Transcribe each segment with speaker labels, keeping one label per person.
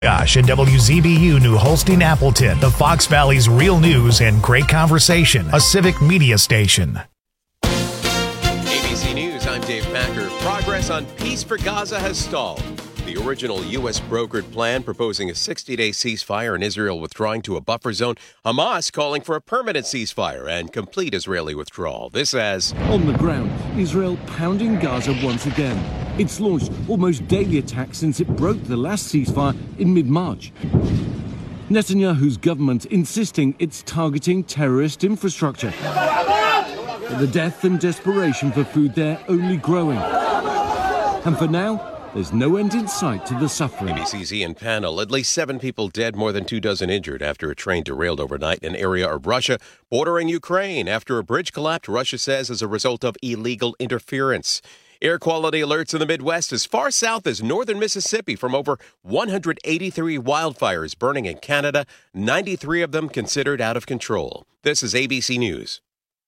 Speaker 1: Gosh, and WZBU New Holstein Appleton, the Fox Valley's real news and great conversation, a civic media station.
Speaker 2: ABC News, I'm Dave Packer. Progress on peace for Gaza has stalled. The original U.S. brokered plan proposing a 60-day ceasefire and Israel withdrawing to a buffer zone. Hamas calling for a permanent ceasefire and complete Israeli withdrawal. This as...
Speaker 3: On the ground, Israel pounding Gaza once again. It's launched almost daily attacks since it broke the last ceasefire in mid-March. Netanyahu's government insisting it's targeting terrorist infrastructure. The death and desperation for food there only growing. And for now, there's no end in sight to the suffering.
Speaker 2: ABC's Ian Pannell. At least 7 people dead, more than 24 injured after a train derailed overnight in an area of Russia bordering Ukraine after a bridge collapsed, Russia says, as a result of illegal interference. Air quality alerts in the Midwest as far south as northern Mississippi from over 183 wildfires burning in Canada, 93 of them considered out of control. This is ABC News.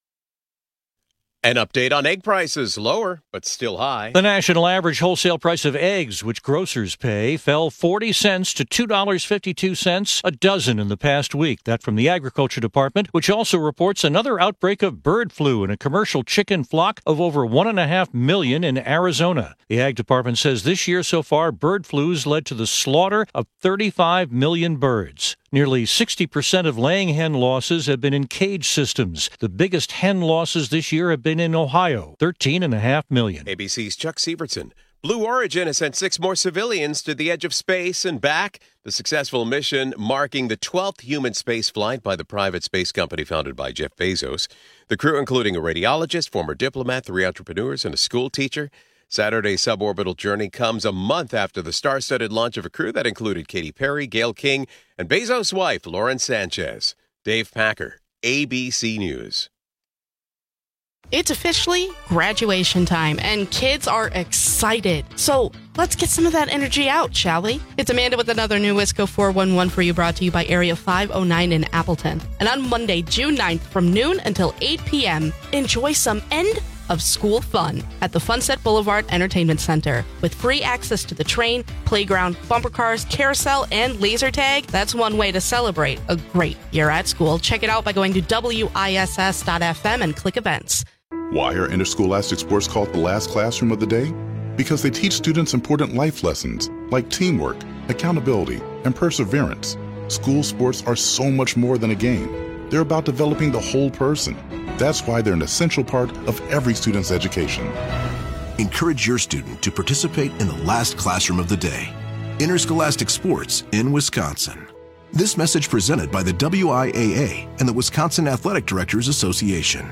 Speaker 2: An update on egg prices, lower, but still high.
Speaker 4: The national average wholesale price of eggs, which grocers pay, fell 40 cents to $2.52 a dozen in the past week. That from the Agriculture Department, which also reports another outbreak of bird flu in a commercial chicken flock of over 1.5 million in Arizona. The Ag Department says this year so far, bird flus led to the slaughter of 35 million birds. Nearly 60% of laying hen losses have been in cage systems. The biggest hen losses this year have been in Ohio, 13.5 million.
Speaker 2: ABC's Chuck Sievertson. Blue Origin has sent 6 more civilians to the edge of space and back. The successful mission marking the 12th human space flight by the private space company founded by Jeff Bezos. The crew including a radiologist, former diplomat, 3 entrepreneurs, and a school teacher. Saturday's suborbital journey comes a month after the star-studded launch of a crew that included Katy Perry, Gayle King, and Bezos' wife, Lauren Sanchez. Dave Packer, ABC News.
Speaker 5: It's officially graduation time, and kids are excited. So let's get some of that energy out, shall we? It's Amanda with another new Wisco 411 for you, brought to you by Area 509 in Appleton. And on Monday, June 9th, from noon until 8 p.m., enjoy some end of school fun at the Funset Boulevard Entertainment Center. With free access to the train, playground, bumper cars, carousel, and laser tag, that's one way to celebrate a great year at school. Check it out by going to WISS.FM and click events.
Speaker 6: Why are interscholastic sports called the last classroom of the day? Because they teach students important life lessons like teamwork, accountability, and perseverance. School sports are so much more than a game. They're about developing the whole person. That's why they're an essential part of every student's education.
Speaker 7: Encourage your student to participate in the last classroom of the day. Interscholastic sports in Wisconsin. This message presented by the WIAA and the Wisconsin Athletic Directors Association.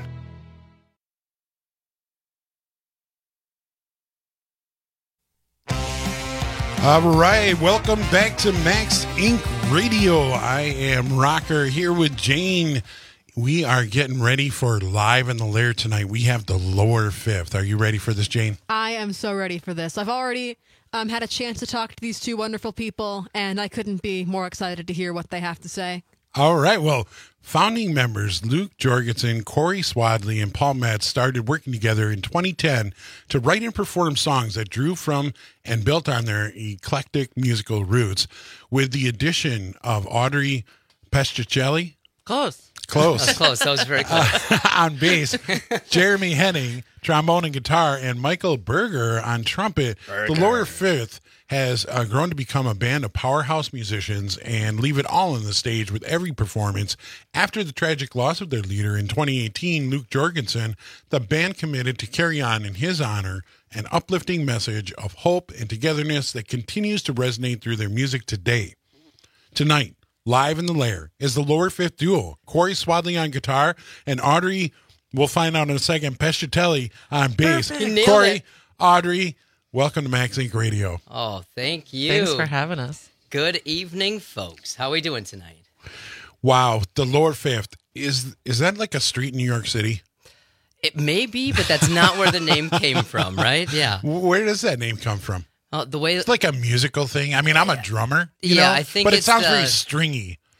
Speaker 8: All right, welcome back to Max Inc. Radio. I am Rocker here with Jane. We are getting ready for Live in the Lair tonight. We have the Lower Fifth. Are you ready for this, Jane?
Speaker 9: I am so ready for this. I've already had a chance to talk to these 2 wonderful people, and I couldn't be more excited to hear what they have to say.
Speaker 8: All right. Well, founding members Luke Jorgensen, Corey Swadley, and Paul Metz started working together in 2010 to write and perform songs that drew from and built on their eclectic musical roots. With the addition of Audrey Pescicelli.
Speaker 10: Close.
Speaker 8: Close.
Speaker 10: That was very close.
Speaker 8: On bass, Jeremy Henning, trombone and guitar, and Michael Berger on trumpet. The Lower Fifth has grown to become a band of powerhouse musicians and leave it all on the stage with every performance. After the tragic loss of their leader in 2018, Luke Jorgensen, the band committed to carry on in his honor an uplifting message of hope and togetherness that continues to resonate through their music today. Tonight, Live in the Lair is the Lower Fifth duo, Corey Swadley on guitar and Audrey, we'll find out in a second, Pescicelli on bass. Corey, Audrey, welcome to Max Inc. Radio.
Speaker 10: Oh, thank you.
Speaker 11: Thanks for having us.
Speaker 10: Good evening, folks. How are we doing tonight?
Speaker 8: Wow, the Lower Fifth. Is that like a street in New York City?
Speaker 10: It may be, but that's not where the name came from, right? Yeah.
Speaker 8: Where does that name come from?
Speaker 10: The way
Speaker 8: it's like a musical thing. I mean, I'm a drummer, you know,
Speaker 10: I think
Speaker 8: but it sounds very stringy.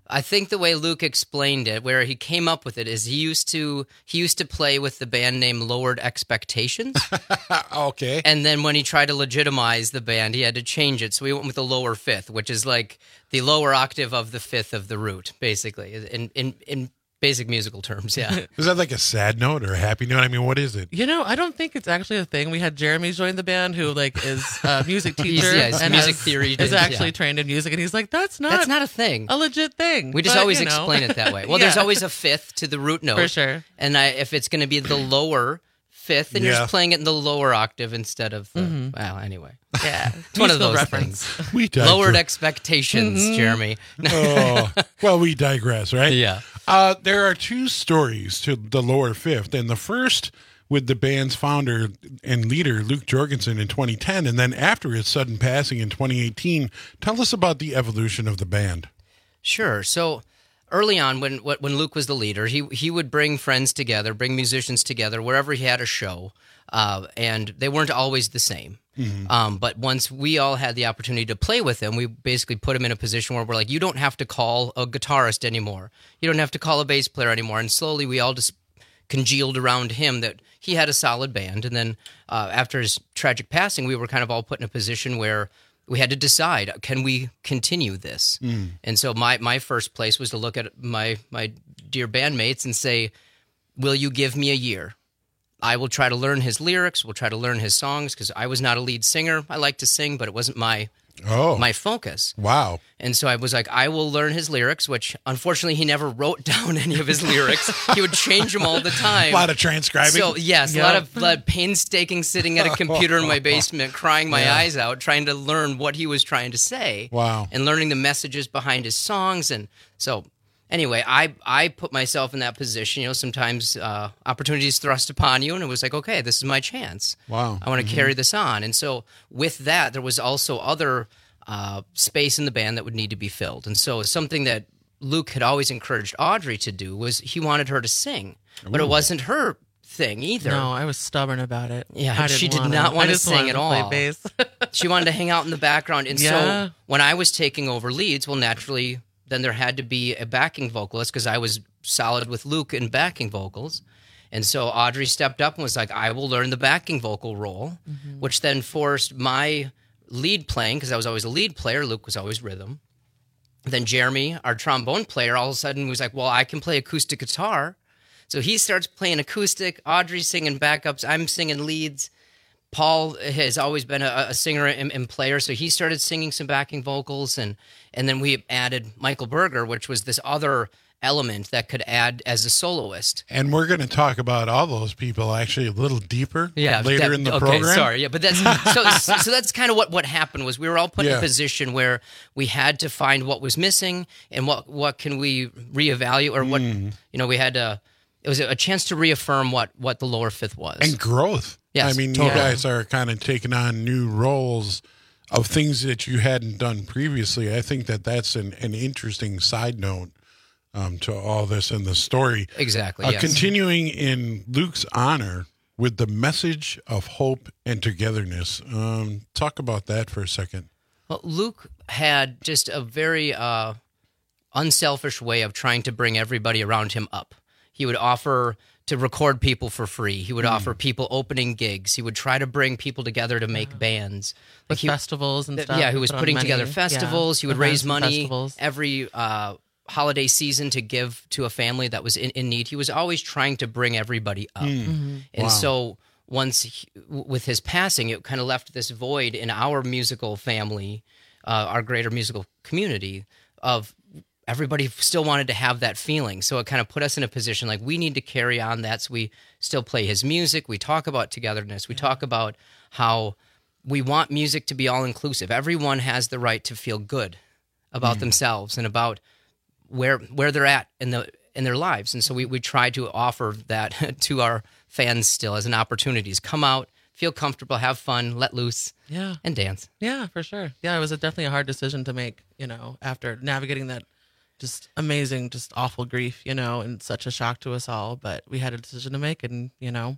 Speaker 10: I think the way Luke explained it, where he came up with it, is he used to play with the band name Lowered Expectations.
Speaker 8: Okay.
Speaker 10: And then when he tried to legitimize the band, he had to change it. So he went with the lower fifth, which is like the lower octave of the fifth of the root, basically, in basic musical terms. Yeah.
Speaker 8: Is that like a sad note or a happy note? I mean, what is it?
Speaker 11: I don't think it's actually a thing. We had Jeremy join the band, who is a music teacher
Speaker 10: he's
Speaker 11: and
Speaker 10: music theory
Speaker 11: is actually trained in music, and he's like, that's not
Speaker 10: a thing,
Speaker 11: a legit thing.
Speaker 10: We just always explain it that way. Well, there's always a fifth to the root note,
Speaker 11: for sure.
Speaker 10: And if it's going to be the lower fifth, then you're just playing it in the lower octave instead of the. Well, anyway,
Speaker 11: yeah,
Speaker 10: it's one of those things.
Speaker 8: We
Speaker 10: Lowered expectations, Jeremy.
Speaker 8: Well, we digress, right?
Speaker 10: Yeah.
Speaker 8: There are two stories to the lower fifth, and the first with the band's founder and leader, Luke Jorgensen, in 2010, and then after his sudden passing in 2018. Tell us about the evolution of the band.
Speaker 10: Sure. So early on, when Luke was the leader, he would bring friends together, bring musicians together wherever he had a show, and they weren't always the same. Mm-hmm. But once we all had the opportunity to play with him, we basically put him in a position where we're like, you don't have to call a guitarist anymore. You don't have to call a bass player anymore. And slowly we all just congealed around him that he had a solid band. And then after his tragic passing, we were kind of all put in a position where we had to decide, can we continue this? And so my first place was to look at my dear bandmates and say, will you give me a year? I will try to learn his lyrics. We'll try to learn his songs, because I was not a lead singer. I like to sing, but it wasn't my focus.
Speaker 8: Wow.
Speaker 10: And so I was like, I will learn his lyrics, which unfortunately he never wrote down any of his lyrics. He would change them all the time.
Speaker 8: A lot of transcribing.
Speaker 10: So yes, a lot of painstaking sitting at a computer in my basement, crying my eyes out, trying to learn what he was trying to say.
Speaker 8: Wow.
Speaker 10: And learning the messages behind his songs. And so anyway, I put myself in that position. Sometimes opportunities thrust upon you, and it was like, okay, this is my chance.
Speaker 8: Wow.
Speaker 10: I want to carry this on. And so with that, there was also other space in the band that would need to be filled. And so something that Luke had always encouraged Audrey to do was he wanted her to sing, but it wasn't her thing either.
Speaker 11: No, I was stubborn about it.
Speaker 10: Yeah, she did not want to sing at all.
Speaker 11: Play bass.
Speaker 10: She wanted to hang out in the background. And so when I was taking over leads, well, naturally, then there had to be a backing vocalist, because I was solid with Luke in backing vocals. And so Audrey stepped up and was like, I will learn the backing vocal role, which then forced my lead playing, because I was always a lead player. Luke was always rhythm. Then Jeremy, our trombone player, all of a sudden was like, well, I can play acoustic guitar. So he starts playing acoustic. Audrey's singing backups. I'm singing leads. Paul has always been a singer and player, so he started singing some backing vocals, and then we added Michael Berger, which was this other element that could add as a soloist.
Speaker 8: And we're going to talk about all those people actually a little deeper later in the program.
Speaker 10: Sorry, but that's so that's kind of what happened was we were all put in a position where we had to find what was missing and what can we reevaluate, or what we had to. It was a chance to reaffirm what the lower fifth was.
Speaker 8: And growth.
Speaker 10: Yes,
Speaker 8: I mean,
Speaker 10: totally.
Speaker 8: You guys are kind of taking on new roles of things that you hadn't done previously. I think that's an interesting side note to all this in the story.
Speaker 10: Exactly, yes.
Speaker 8: Continuing in Luke's honor with the message of hope and togetherness. Talk about that for a second.
Speaker 10: Well, Luke had just a very unselfish way of trying to bring everybody around him up. He would offer to record people for free. He would offer people opening gigs. He would try to bring people together to make bands.
Speaker 11: Like festivals and stuff.
Speaker 10: Yeah, he was putting together festivals. He would raise money
Speaker 11: festivals.
Speaker 10: Every holiday season to give to a family that was in need. He was always trying to bring everybody up. And so once, with his passing, it kind of left this void in our musical family, our greater musical community, of everybody still wanted to have that feeling. So it kind of put us in a position like we need to carry on that. So we still play his music. We talk about togetherness. We talk about how we want music to be all inclusive. Everyone has the right to feel good about themselves and about where they're at in their lives. And so we try to offer that to our fans still as an opportunity. Come out, feel comfortable, have fun, let loose, and dance.
Speaker 11: Yeah, for sure. Yeah, it was definitely a hard decision to make, after navigating that just amazing, just awful grief, and such a shock to us all. But we had a decision to make, and,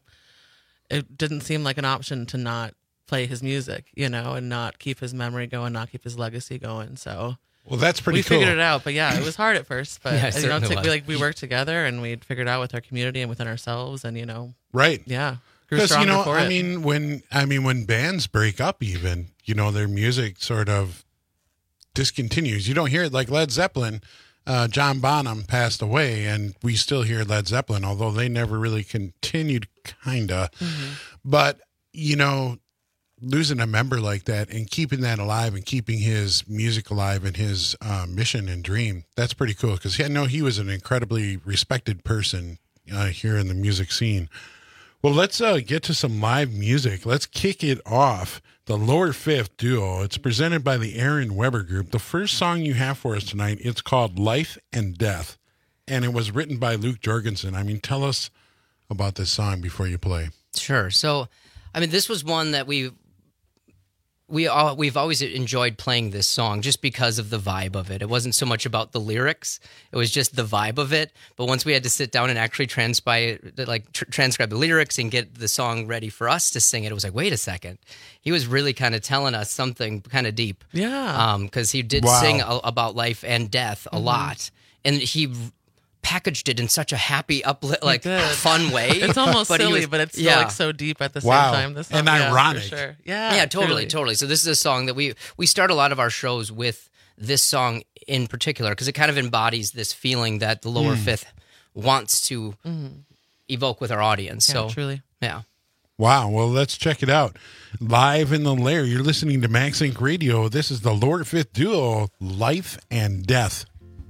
Speaker 11: it didn't seem like an option to not play his music, and not keep his memory going, not keep his legacy going. So
Speaker 8: Well, that's pretty
Speaker 11: we
Speaker 8: cool.
Speaker 11: figured it out, but yeah, it was hard at first. But
Speaker 10: Yeah, it certainly was.
Speaker 11: we worked together and we figured out with our community and within ourselves, and
Speaker 8: Right.
Speaker 11: yeah, grew
Speaker 8: Because
Speaker 11: stronger for it.
Speaker 8: when bands break up, even their music sort of discontinues. You don't hear it like Led Zeppelin. John Bonham passed away, and we still hear Led Zeppelin, although they never really continued, kinda.
Speaker 11: Mm-hmm.
Speaker 8: But losing a member like that and keeping that alive and keeping his music alive and his mission and dream, that's pretty cool. Because I know he was an incredibly respected person here in the music scene. Well, let's get to some live music. Let's kick it off. The Lower Fifth Duo. It's presented by the Aaron Weber Group. The first song you have for us tonight, it's called Life and Death, and it was written by Luke Jorgensen. Tell us about this song before you play.
Speaker 10: Sure. So, this was one that we've always enjoyed playing this song just because of the vibe of it. It wasn't so much about the lyrics; it was just the vibe of it. But once we had to sit down and actually transcribe the lyrics and get the song ready for us to sing it, was like, wait a second, he was really kind of telling us something kind of deep.
Speaker 11: Yeah.
Speaker 10: Because he did sing about life and death a lot, and he packaged it in such a happy, fun way.
Speaker 11: It's almost silly, but it's still so deep at the same time. This song,
Speaker 8: and ironic.
Speaker 11: For sure.
Speaker 10: Yeah, totally. So this is a song that we start a lot of our shows with this song in particular because it kind of embodies this feeling that the Lower Fifth wants to evoke with our audience.
Speaker 11: Yeah,
Speaker 10: so
Speaker 11: truly.
Speaker 10: Yeah.
Speaker 8: Wow. Well, let's check it out. Live in the Lair. You're listening to Max Inc. Radio. This is the Lower Fifth Duo, Life and Death.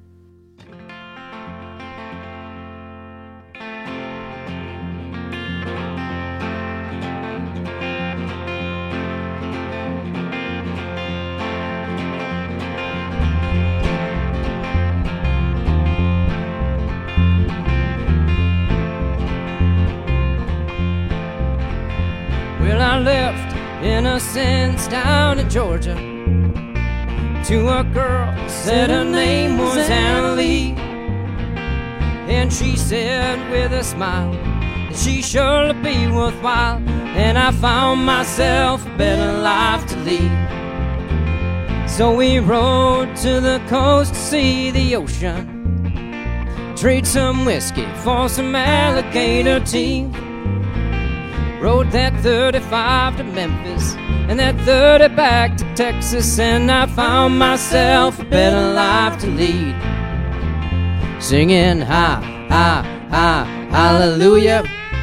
Speaker 12: Well, I left innocence down in Georgia to a girl who said her name was Anna Lee. And she said with a smile that she surely be worthwhile. And I found myself a better life to lead. So we rode to the coast to see the ocean, trade some whiskey for some alligator teeth. Rode that 35 to Memphis and that 30 back to Texas, and I found myself a better life to lead. Singing ha, ha, ha, hallelujah.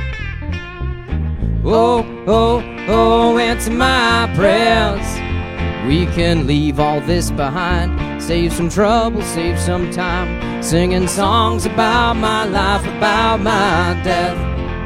Speaker 12: Oh, oh, oh, answer my prayers. We can leave all this behind, save some trouble, save some time, singing songs about my life, about my death.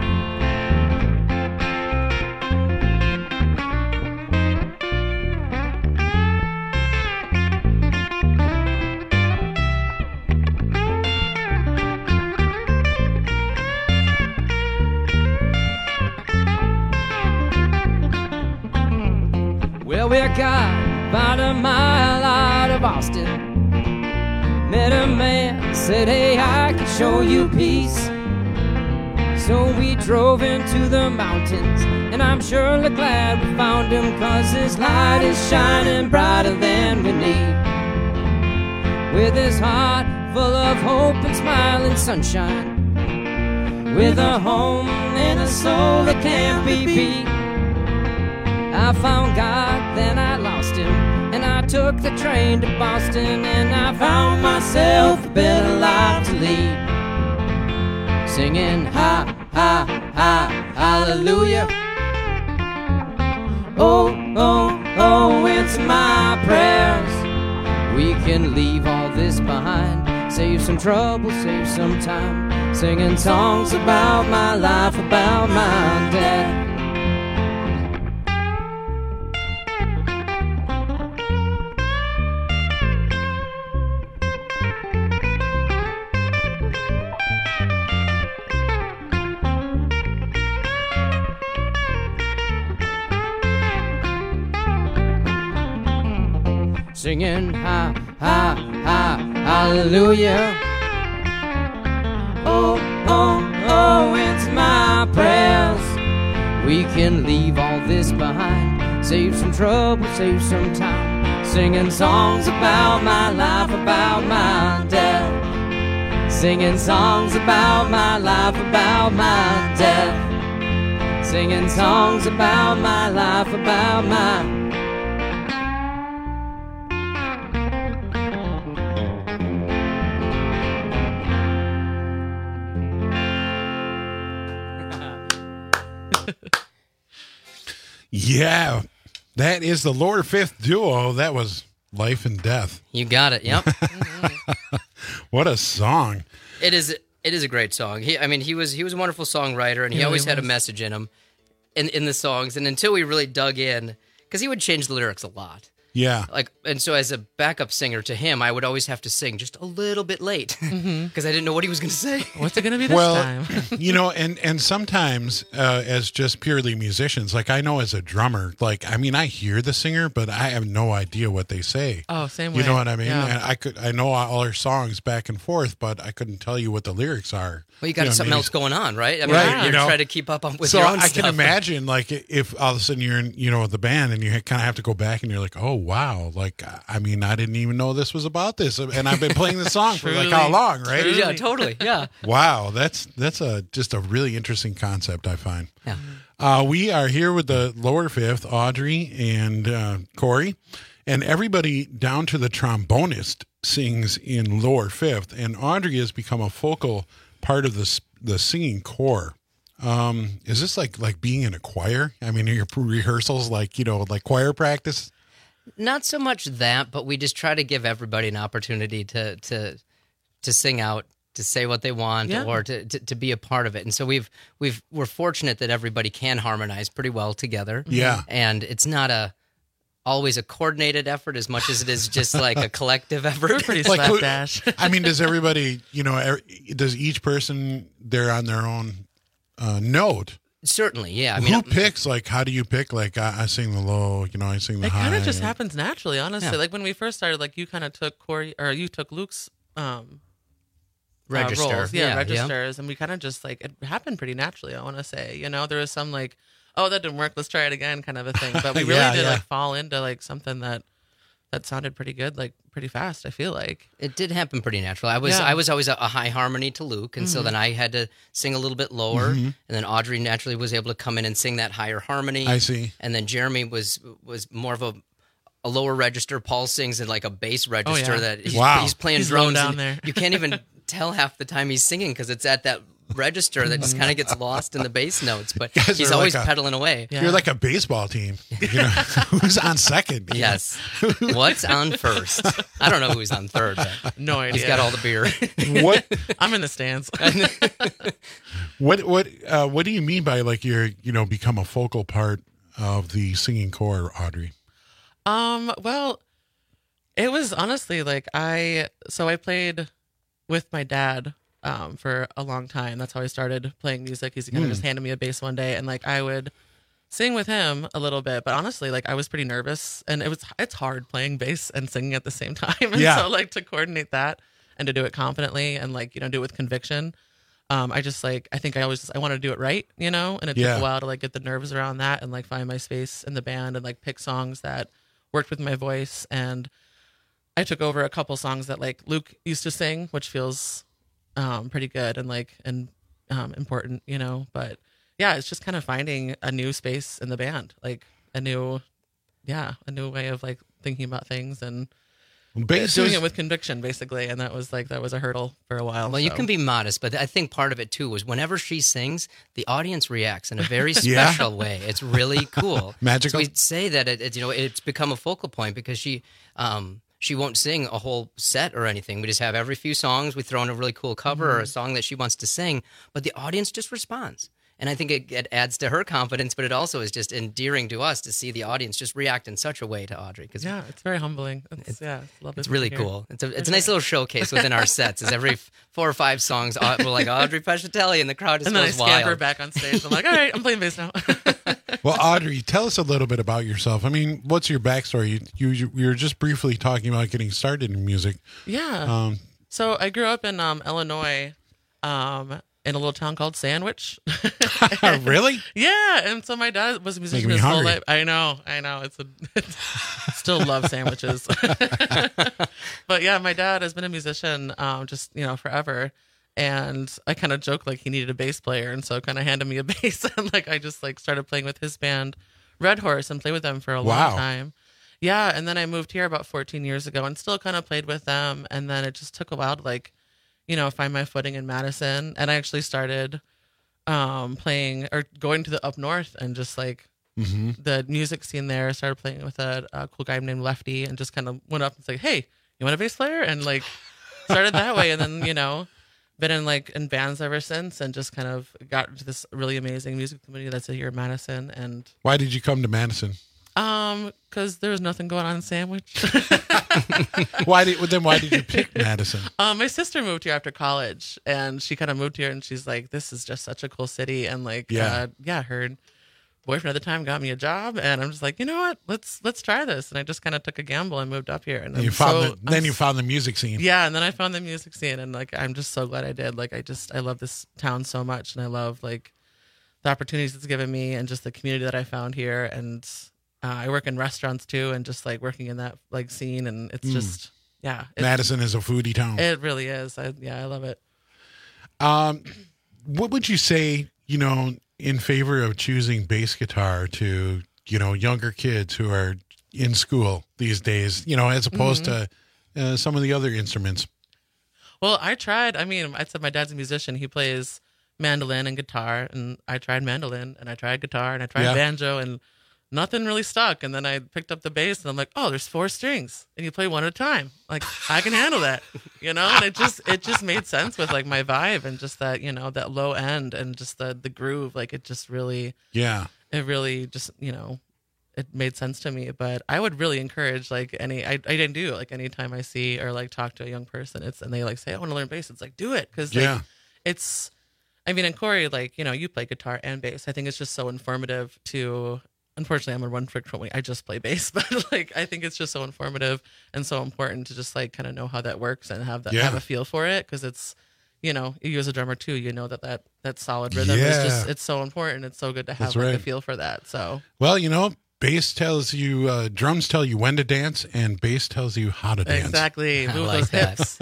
Speaker 12: Well, we got about a mile out of Austin. Met a man, said, hey, I can show you peace. So we drove into the mountains, and I'm surely glad we found him, 'cause his light is shining brighter than we need. With his heart full of hope and smiling sunshine, with a home and a soul that can't be beat. I found God, then I lost him, and I took the train to Boston, and I found myself a better life to lead. Singing ha, ha, ha, hallelujah. Oh, oh, oh, answer my prayers. We can leave all this behind, save some trouble, save some time, singing songs about my life, about my death. Singing ha, ha, ha, hallelujah. Oh, oh, oh, answer my prayers. We can leave all this behind, save some trouble, save some time, singing songs about my life, about my death. Singing songs about my life, about my death. Singing songs about my life, about my...
Speaker 8: Yeah, that is the Lower Fifth duo. That was Life and Death.
Speaker 10: You got it. Yep.
Speaker 8: What a song.
Speaker 10: It is a great song. He was a wonderful songwriter, and he always had a message in him in the songs. And until we really dug in, because he would change the lyrics a lot.
Speaker 8: Yeah.
Speaker 10: And so as a backup singer to him, I would always have to sing just a little bit late because I didn't know what he was going to say.
Speaker 11: What's it going to be this time?
Speaker 8: And sometimes as just purely musicians, like I know as a drummer, I hear the singer, but I have no idea what they say.
Speaker 11: Oh, same way.
Speaker 8: You know what I mean?
Speaker 11: Yeah.
Speaker 8: And I know all our songs back and forth, but I couldn't tell you what the lyrics are.
Speaker 10: Well, you got something else going on, right?
Speaker 8: Right.
Speaker 10: You're trying to keep up with
Speaker 8: so
Speaker 10: your own
Speaker 8: I
Speaker 10: stuff.
Speaker 8: can imagine, if all of a sudden you're in, with the band and you kind of have to go back and you're like, oh, wow. I didn't even know this was about this. And I've been playing the song for how long, right?
Speaker 10: Yeah, totally. Yeah.
Speaker 8: Wow. That's just a really interesting concept, I find.
Speaker 10: Yeah.
Speaker 8: We are here with the Lower Fifth, Audrey and Corey, and everybody down to the trombonist sings in Lower Fifth. And Audrey has become a focal part of the singing corps. Is this like being in a choir? Are your rehearsals like choir practice?
Speaker 10: Not so much that, but we just try to give everybody an opportunity to sing out, to say what they want, or to be a part of it. And so we're fortunate that everybody can harmonize pretty well together.
Speaker 8: Yeah.
Speaker 10: And it's not always a coordinated effort as much as it is just like a collective effort.
Speaker 11: We're pretty slapdash.
Speaker 8: Does everybody, does each person, they're on their own note?
Speaker 10: Certainly, yeah.
Speaker 8: Who picks, how do you pick, I sing the low, I sing the high?
Speaker 11: It kind of just happens naturally, honestly.
Speaker 10: Yeah.
Speaker 11: Like when we first started, you kind of took Corey, or you took Luke's
Speaker 10: Register.
Speaker 11: roles.
Speaker 10: Yeah,
Speaker 11: registers. And we kind of just, it happened pretty naturally, I want to say. There was some, oh, that didn't work, let's try it again kind of a thing. But we really did, fall into, something that sounded pretty good, pretty fast, I feel like.
Speaker 10: It did happen pretty natural. I was always a high harmony to Luke, and so then I had to sing a little bit lower, and then Audrey naturally was able to come in and sing that higher harmony.
Speaker 8: I see.
Speaker 10: And then Jeremy was more of a lower register. Paul sings in a bass register that he's playing drums
Speaker 11: down there.
Speaker 10: You can't even tell half the time he's singing because it's at that register that just kind of gets lost in the bass notes, but he's always pedaling away.
Speaker 8: You're like a baseball team. Who's on second?
Speaker 10: Yes. What's on first? I don't know who's on third. But
Speaker 11: no idea.
Speaker 10: He's got all the beer.
Speaker 8: What?
Speaker 11: I'm in the stands.
Speaker 8: What do you mean by you're become a focal part of the singing corps, Audrey?
Speaker 11: Well, it was honestly I played with my dad for a long time. That's how I started playing music. He's kind of just handed me a bass one day, and I would sing with him a little bit. But honestly, I was pretty nervous, and it's hard playing bass and singing at the same time. And so to coordinate that and to do it confidently and do it with conviction. I just I think I wanted to do it right, and it took a while to get the nerves around that and find my space in the band and pick songs that worked with my voice. And I took over a couple songs that Luke used to sing, which feels pretty good and important, but yeah, it's just kind of finding a new space in the band, a new way of thinking about things and doing it with conviction, basically. And that was a hurdle for a while.
Speaker 10: Well, you can be modest, but I think part of it too was whenever she sings, the audience reacts in a very special way. It's really cool.
Speaker 8: Magical.
Speaker 10: So we say that it's become a focal point because she won't sing a whole set or anything. We just have every few songs, we throw in a really cool cover or a song that she wants to sing, but the audience just responds. And I think it adds to her confidence, but it also is just endearing to us to see the audience just react in such a way to Audrey.
Speaker 11: Yeah, it's very humbling.
Speaker 10: It's really cool. It's a nice little showcase within our sets. Is every 4 or 5 songs, we're Audrey Pescatelli, and the crowd just goes wild.
Speaker 11: And then I scamper back on stage. I'm all right, I'm playing bass now.
Speaker 8: Well, Audrey, tell us a little bit about yourself. What's your backstory? You were just briefly talking about getting started in music.
Speaker 11: Yeah. So I grew up in Illinois, in a little town called Sandwich.
Speaker 8: Really?
Speaker 11: Yeah. And so my dad was a musician his whole life. I know. Still love sandwiches. But yeah, my dad has been a musician just, forever. And I kind of joke like he needed a bass player. And so kind of handed me a bass. And like I just like started playing with his band, Red Horse, and played with them for a long time. Yeah. And then I moved here about 14 years ago and still kind of played with them. And then it just took a while to like, find my footing in Madison. And I actually started playing or going to the up north and just like the music scene there. I started playing with a cool guy named Lefty and just kind of went up and said, hey, you want a bass player? And like started that way. And then, been in bands ever since and just kind of got into this really amazing music community that's here in Madison. And
Speaker 8: why did you come to Madison?
Speaker 11: Because there was nothing going on in Sandwich.
Speaker 8: Why did you pick Madison?
Speaker 11: My sister moved here after college, and she kind of moved here, and she's like, "This is just such a cool city." And like, her boyfriend at the time got me a job, and I'm just like, you know what? Let's try this. And I just kind of took a gamble and moved up here. And
Speaker 8: you found the music scene.
Speaker 11: Yeah, and then I found the music scene, and like, I'm just so glad I did. Like, I love this town so much, and I love like the opportunities it's given me, and just the community that I found here, and. I work in restaurants too, and just like working in that like scene, and it's just
Speaker 8: Madison is a foodie town.
Speaker 11: It really is. I love it.
Speaker 8: What would you say, in favor of choosing bass guitar to younger kids who are in school these days, as opposed to some of the other instruments?
Speaker 11: Well, I tried. I mean, I said my dad's a musician. He plays mandolin and guitar, and I tried mandolin, and I tried guitar, and I tried banjo, and nothing really stuck. And then I picked up the bass and I'm like, oh, there's 4 strings and you play one at a time. Like I can handle that, and it just made sense with like my vibe and just that, that low end and just the groove. Like it just really, it really just, it made sense to me. But I would really encourage like I didn't do it. Like anytime I see or like talk to a young person, and they like say, I want to learn bass. It's like, do it. Cause like, and Corey, like, you play guitar and bass. I think it's just so informative to, unfortunately, I'm a one-trick pony. I just play bass, but like I think it's just so informative and so important to just like kind of know how that works and have a feel for it, because it's you as a drummer too, that solid rhythm is just, it's so important. It's so good to have like a feel for that. So
Speaker 8: bass tells you, drums tell you when to dance, and bass tells you how to dance.
Speaker 11: Exactly, move like those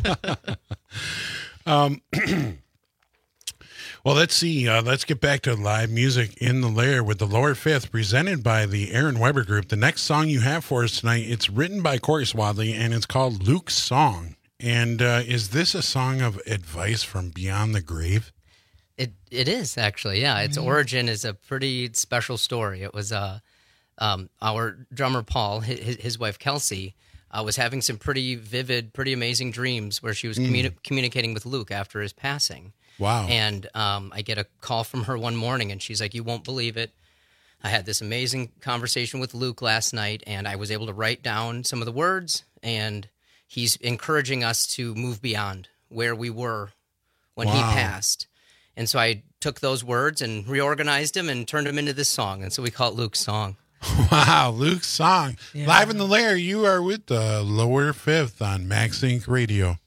Speaker 11: hips.
Speaker 8: Well, let's see. Let's get back to live music in the Lair with the Lower Fifth, presented by the Aaron Weber Group. The next song you have for us tonight, it's written by Corey Swadley, and it's called Luke's Song. And is this a song of advice from beyond the grave?
Speaker 10: It is, actually, yeah. Its origin is a pretty special story. It was our drummer, Paul, his wife, Kelsey, was having some pretty vivid, pretty amazing dreams where she was communicating with Luke after his passing.
Speaker 8: Wow.
Speaker 10: And I get a call from her one morning, and she's like, you won't believe it. I had this amazing conversation with Luke last night, and I was able to write down some of the words, and he's encouraging us to move beyond where we were when he passed. And so I took those words and reorganized them and turned them into this song, and so we call it Luke's Song.
Speaker 8: Wow, Luke's Song. Yeah. Live in the Lair, you are with the Lower Fifth on Max Inc. Radio.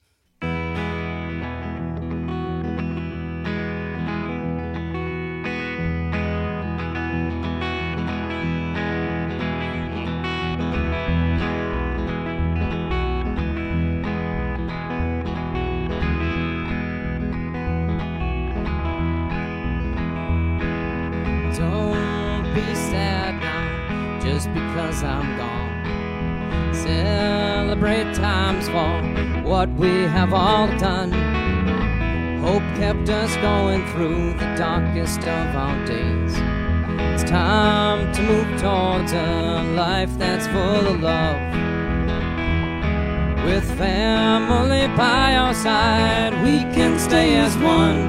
Speaker 12: I'm gone. Celebrate times for what we have all done. Hope kept us going through the darkest of our days. It's time to move towards a life that's full of love. With family by our side, we can stay as one.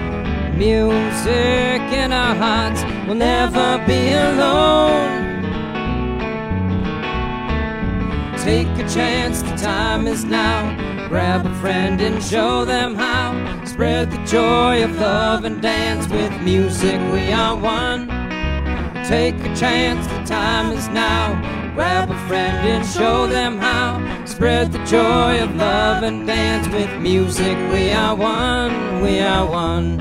Speaker 12: Music in our hearts, we'll never be alone. Take a chance, the time is now. Grab a friend and show them how. Spread the joy of love and dance. With music we are one. Take a chance, the time is now. Grab a friend and show them how. Spread the joy of love and dance with music. We are one, we are one.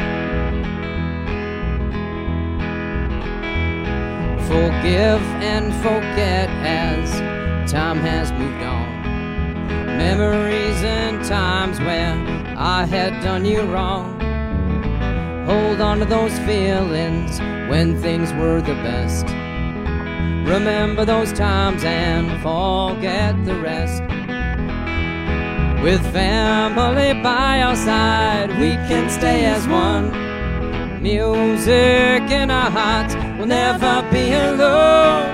Speaker 12: Forgive and forget as time has moved on. Memories and times where I had done you wrong. Hold on to those feelings when things were the best. Remember those times and forget the rest. With family by our side, we can stay as one. Music in our hearts, we'll never be alone.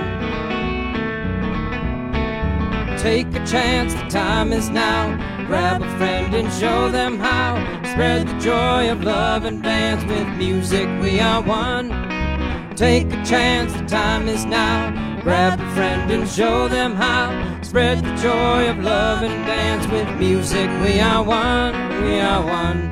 Speaker 12: Take a chance, the time is now. Grab a friend and show them how. Spread the joy of love and dance with music. We are one. Take a chance, the time is now. Grab a friend and show them how. Spread the joy of love and dance with music. We are one, we are one.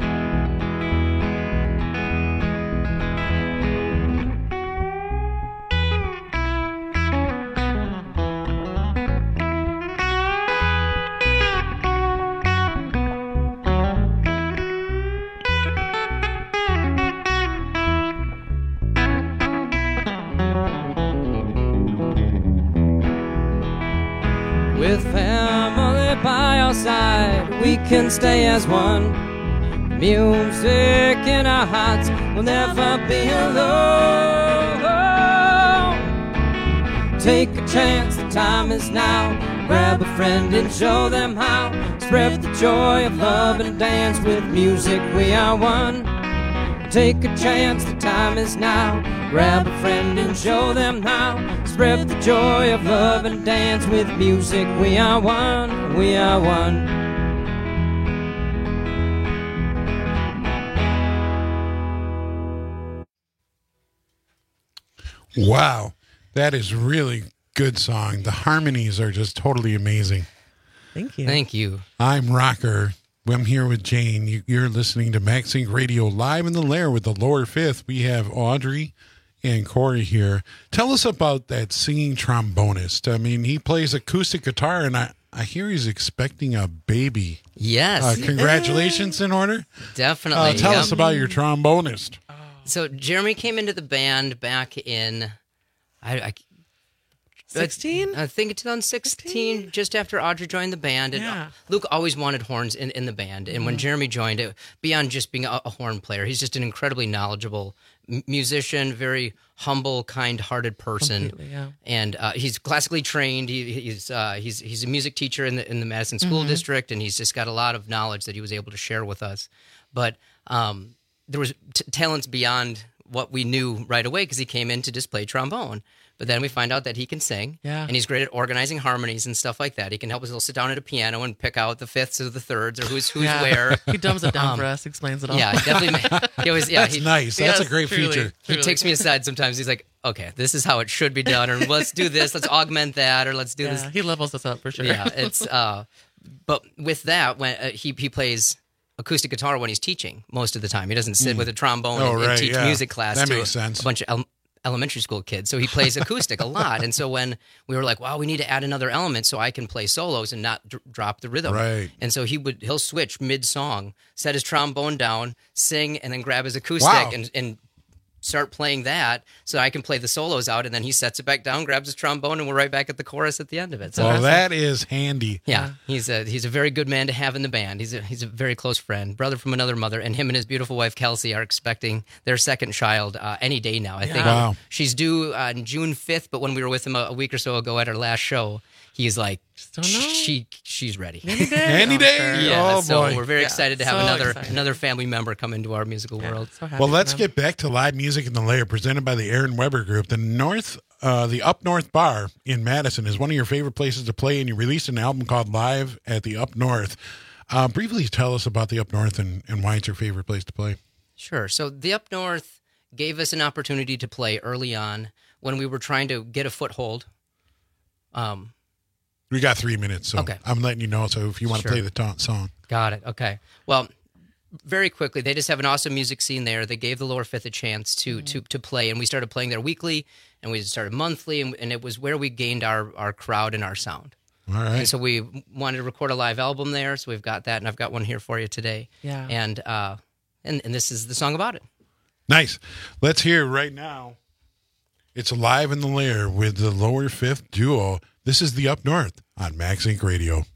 Speaker 12: With family by our side, we can stay as one. Music in our hearts, we'll never be alone. Take a chance, the time is now. Grab a friend and show them how. Spread the joy of love and dance with music. We are one. Take a chance, the time is now. Grab a friend and show them how. Spread the joy of love and dance with music. We are one, we are one.
Speaker 8: Wow, that is really good song. The harmonies are just totally amazing.
Speaker 11: Thank you.
Speaker 10: Thank you.
Speaker 8: I'm Rocker. I'm here with Jane. You're listening to MaxSync Radio live in the Lair with the Lower Fifth. We have Audrey and Corey here. Tell us about that singing trombonist. I mean, he plays acoustic guitar, and I hear he's expecting a baby.
Speaker 10: Yes.
Speaker 8: Congratulations in order.
Speaker 10: Definitely.
Speaker 8: Tell us about your trombonist.
Speaker 10: So Jeremy came into the band back in,
Speaker 11: 16?
Speaker 10: I think 2016, just after Audrey joined the band. And
Speaker 11: Yeah.
Speaker 10: Luke always wanted horns in the band. And when Jeremy joined it, beyond just being a horn player, he's just an incredibly knowledgeable musician, very humble, kind-hearted person.
Speaker 11: Completely, yeah.
Speaker 10: And he's classically trained. He's a music teacher in the Madison School District, and he's just got a lot of knowledge that he was able to share with us. But there was talents beyond what we knew right away because he came in to just play trombone. But then we find out that he can sing, and he's great at organizing harmonies and stuff like that. He can help us. He'll sit down at a piano and pick out the fifths or the thirds or who's where.
Speaker 11: He dumbs it down for us, explains it all.
Speaker 10: Yeah, definitely. He always,
Speaker 8: That's nice. That's a great feature.
Speaker 10: He takes me aside sometimes. He's like, "Okay, this is how it should be done, or let's do this. Let's augment that, or let's do this."
Speaker 11: He levels us up for sure.
Speaker 10: Yeah, it's. But with that, when he plays acoustic guitar when he's teaching most of the time, he doesn't sit with a trombone and teach music class
Speaker 8: that
Speaker 10: to
Speaker 8: makes sense.
Speaker 10: a bunch of elementary school kids. So he plays acoustic a lot. And so when we were like, wow, we need to add another element so I can play solos and not drop the rhythm.
Speaker 8: Right.
Speaker 10: And so he'll switch mid-song, set his trombone down, sing, and then grab his acoustic and start playing that so I can play the solos out. And then he sets it back down, grabs his trombone, and we're right back at the chorus at the end of it. So
Speaker 8: that is handy.
Speaker 10: yeah, he's a very good man to have in the band. He's a very close friend, brother from another mother, and him and his beautiful wife Kelsey are expecting their second child any day now. I think she's due on June 5th. But when we were with him a week or so ago at our last show, he's like, she's ready.
Speaker 8: Any day.
Speaker 10: Yeah,
Speaker 8: Oh
Speaker 10: so
Speaker 8: boy.
Speaker 10: we're very excited to have
Speaker 11: so
Speaker 10: another family member come into our musical world.
Speaker 11: So happy
Speaker 8: Well,
Speaker 11: for
Speaker 8: let's
Speaker 11: them.
Speaker 8: get back to live music in the Lair, presented by the Aaron Weber Group. The Up North Bar in Madison is one of your favorite places to play, and you released an album called Live at the Up North. Briefly tell us about the Up North and why it's your favorite place to play.
Speaker 10: Sure. So the Up North gave us an opportunity to play early on when we were trying to get a foothold.
Speaker 8: We got 3 minutes, so
Speaker 10: Okay.
Speaker 8: I'm letting you know. So if you want to play the song.
Speaker 10: Got it. Okay. Well, very quickly, they just have an awesome music scene there. They gave the Lower Fifth a chance to play, and we started playing there weekly, and we started monthly, and it was where we gained our crowd and our sound.
Speaker 8: All right.
Speaker 10: And so we wanted to record a live album there, so we've got that, and I've got one here for you today.
Speaker 11: Yeah.
Speaker 10: And this is the song about it.
Speaker 8: Nice. Let's hear it right now. It's Live in the Lair with the Lower Fifth duo. This is the Up North on Max Inc. Radio.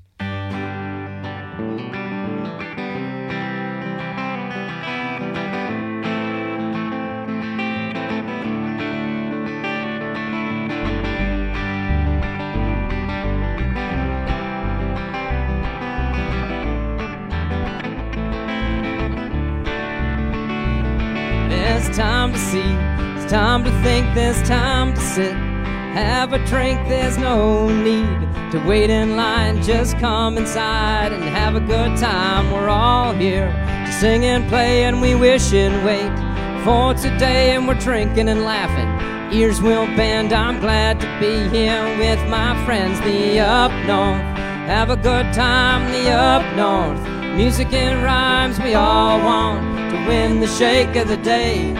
Speaker 12: There's time to see, there's time to think, there's time to sit, have a drink, there's no need to wait in line, just come inside and have a good time. We're all here to sing and play, and we wish and wait for today, and we're drinking and laughing, ears will bend. I'm glad to be here with my friends, the Up North. Have a good time, the Up North. Music and rhymes we all want to win the shake of the day.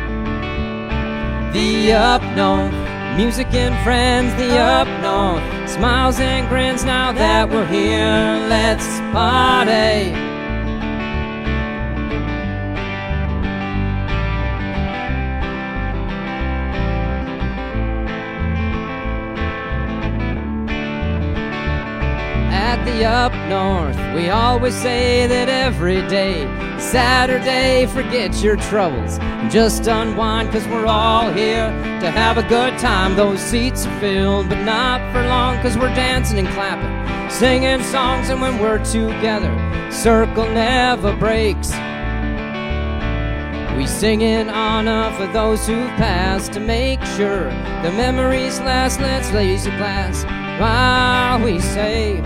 Speaker 12: The Up North, music and friends, the Up North. Smiles and grins now that we're here, let's party. At the Up North, we always say that every day, Saturday, forget your troubles and just unwind, 'cause we're all here to have a good time. Those seats are filled, but not for long, 'cause we're dancing and clapping, singing songs, and when we're together, circle never breaks. We sing in honor for those who've passed, to make sure the memories last. Let's raise a glass while we say.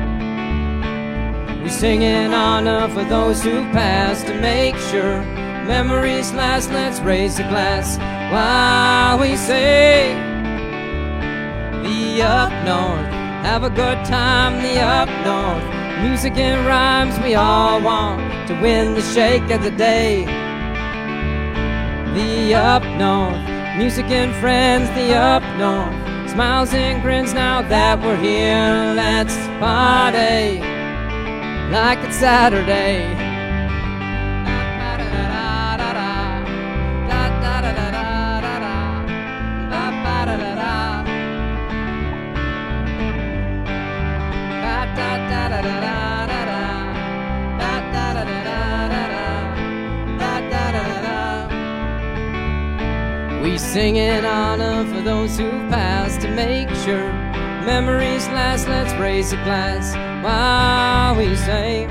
Speaker 12: We sing in honor for those who've passed, to make sure memories last. Let's raise a glass while we say. The Up North, have a good time, the Up North. Music and rhymes we all want to win the shake of the day. The Up North, music and friends, the Up North. Smiles and grins now that we're here, let's party like it's Saturday. We sing in honor for those who've passed, to make sure memories last. Let's raise a glass while we say.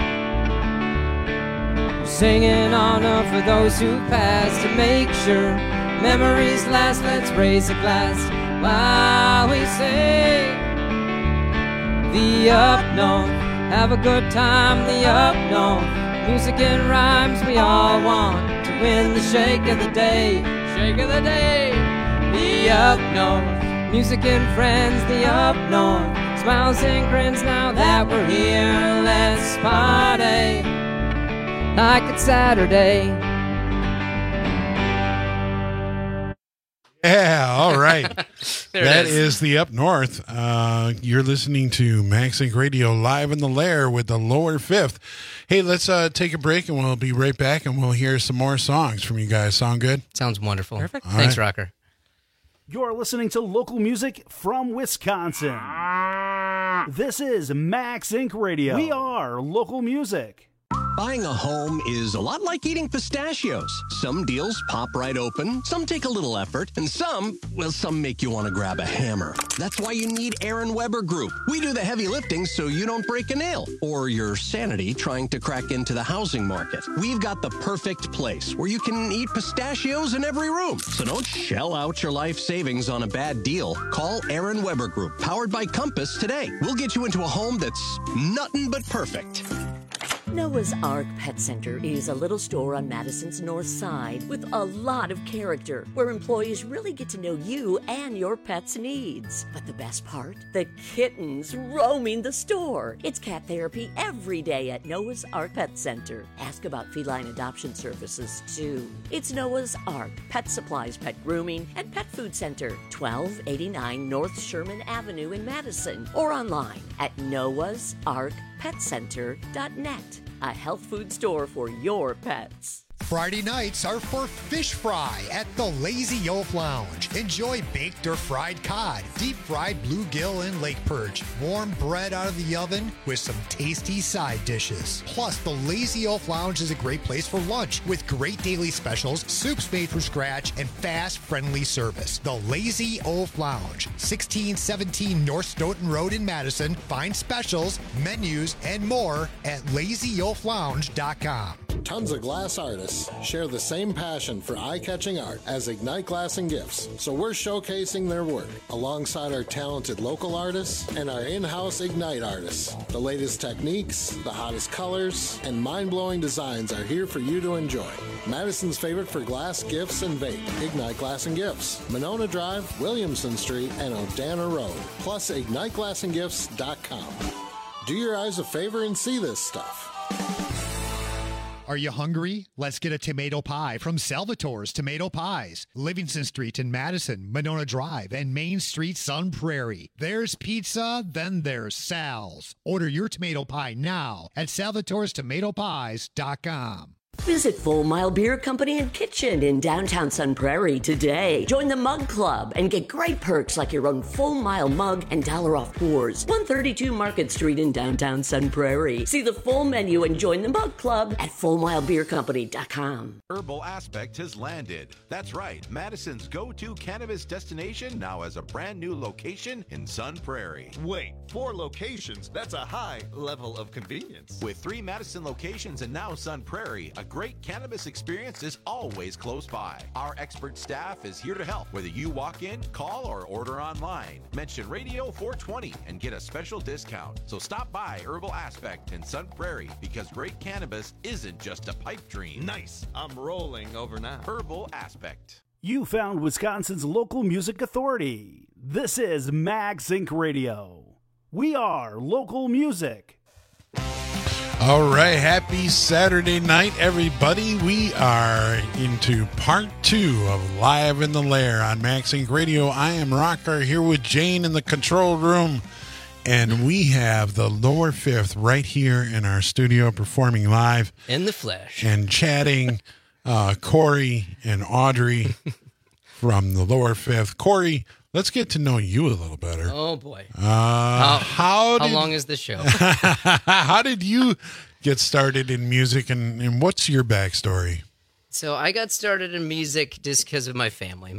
Speaker 12: We sing in honor for those who've passed, to make sure memories last. Let's raise a glass while we say. The Up North, have a good time, the Up North. Music and rhymes we all want to win the shake of the day. Shake of the day. The Up North, music and friends, the Up North. Smiles and grins now that we're here, let's party like it's Saturday.
Speaker 8: Yeah, all right. That
Speaker 10: is.
Speaker 8: is the Up North. You're listening to Max Inc. Radio live in the Lair with the Lower Fifth. Hey, let's take a break and we'll be right back and we'll hear some more songs from you guys. Sound good?
Speaker 10: Sounds wonderful.
Speaker 11: Perfect.
Speaker 10: Thanks, Rocker.
Speaker 13: You're listening to local music from Wisconsin. This is Max Inc. Radio. We are local music.
Speaker 14: Buying a home is a lot like eating pistachios. Some deals pop right open, some take a little effort, and some make you want to grab a hammer. That's why you need Aaron Weber Group. We do the heavy lifting so you don't break a nail or your sanity trying to crack into the housing market. We've got the perfect place where you can eat pistachios in every room. So don't shell out your life savings on a bad deal. Call Aaron Weber Group, powered by Compass, today. We'll get you into a home that's nothing but perfect.
Speaker 15: Noah's Ark Pet Center is a little store on Madison's north side with a lot of character, where employees really get to know you and your pet's needs. But the best part? The kittens roaming the store. It's cat therapy every day at Noah's Ark Pet Center. Ask about feline adoption services, too. It's Noah's Ark Pet Supplies, Pet Grooming, and Pet Food Center, 1289 North Sherman Avenue in Madison, or online at noahsarkpetcenter.net. A health food store for your pets.
Speaker 16: Friday nights are for fish fry at the Lazy Oaf Lounge. Enjoy baked or fried cod, deep fried bluegill and lake perch, warm bread out of the oven with some tasty side dishes. Plus, the Lazy Oaf Lounge is a great place for lunch with great daily specials, soups made from scratch, and fast, friendly service. The Lazy Oaf Lounge, 1617 North Stoughton Road in Madison. Find specials, menus, and more at lazyoaflounge.com.
Speaker 17: Tons of glass artists share the same passion for eye-catching art as Ignite Glass and Gifts, so we're showcasing their work alongside our talented local artists and our in-house Ignite artists. The latest techniques, the hottest colors, and mind-blowing designs are here for you to enjoy. Madison's favorite for glass, gifts, and vape, Ignite Glass and Gifts, Monona Drive, Williamson Street, and Odana Road, plus IgniteGlassandGifts.com. Do your eyes a favor and see this stuff.
Speaker 16: Are you hungry? Let's get a tomato pie from Salvatore's Tomato Pies. Livingston Street in Madison, Monona Drive, and Main Street, Sun Prairie. There's pizza, then there's Sal's. Order your tomato pie now at salvatorestomatopies.com.
Speaker 15: Visit Full Mile Beer Company and Kitchen in downtown Sun Prairie today. Join the Mug Club and get great perks like your own Full Mile mug and $1 off pours. 132 Market Street in downtown Sun Prairie. See the full menu and join the Mug Club at FullMileBeerCompany.com.
Speaker 18: Herbal Aspect has landed. That's right. Madison's go-to cannabis destination now has a brand new location in Sun Prairie.
Speaker 19: Wait, 4 locations? That's a high level of convenience.
Speaker 18: With 3 Madison locations and now Sun Prairie, a great cannabis experience is always close by. Our expert staff is here to help, whether you walk in, call, or order online. Mention Radio 420 and get a special discount. So stop by Herbal Aspect in Sun Prairie, because great cannabis isn't just a pipe dream.
Speaker 19: Nice. I'm rolling over now.
Speaker 18: Herbal Aspect.
Speaker 13: You found Wisconsin's local music authority. This is Max Inc. Radio. We are local music.
Speaker 8: All right, happy Saturday night, everybody. We are into part 2 of Live in the Lair on Max Inc. Radio. I am Rocker here with Jane in the control room, and we have the Lower Fifth right here in our studio performing live.
Speaker 10: In the flesh.
Speaker 8: And chatting, Corey and Audrey from the Lower Fifth. Corey, let's get to know you a little better.
Speaker 10: Oh, boy.
Speaker 8: How
Speaker 10: long is the show?
Speaker 8: How did you get started in music, and what's your backstory?
Speaker 10: So I got started in music just because of my family.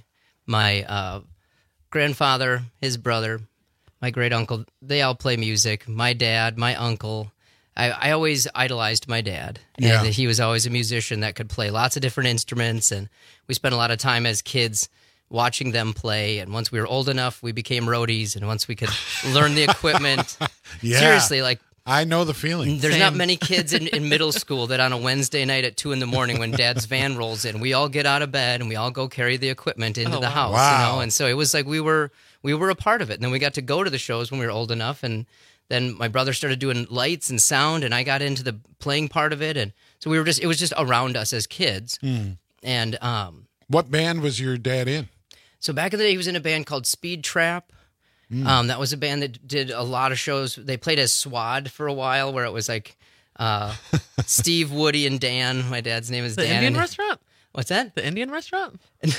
Speaker 10: My grandfather, his brother, my great uncle, they all play music. My dad, my uncle. I always idolized my dad.
Speaker 8: Yeah.
Speaker 10: And he was always a musician that could play lots of different instruments, and we spent a lot of time as kids watching them play, and once we were old enough, we became roadies, and once we could learn the equipment,
Speaker 8: Yeah.
Speaker 10: seriously, like,
Speaker 8: I know the feeling.
Speaker 10: there's not many kids in middle school that on a Wednesday night at 2 a.m. when Dad's van rolls in, we all get out of bed and we all go carry the equipment into the house.
Speaker 8: Wow.
Speaker 10: You know? And so it was like we were a part of it. And then we got to go to the shows when we were old enough, and then my brother started doing lights and sound, and I got into the playing part of it, and so it was just around us as kids. And
Speaker 8: what band was your dad in?
Speaker 10: so back in the day, he was in a band called Speed Trap. That was a band that did a lot of shows. They played as SWAD for a while, where it was like Steve, Woody, and Dan. My dad's name is
Speaker 11: The
Speaker 10: Dan.
Speaker 11: Indian restaurant?
Speaker 10: What's that?
Speaker 11: The Indian restaurant?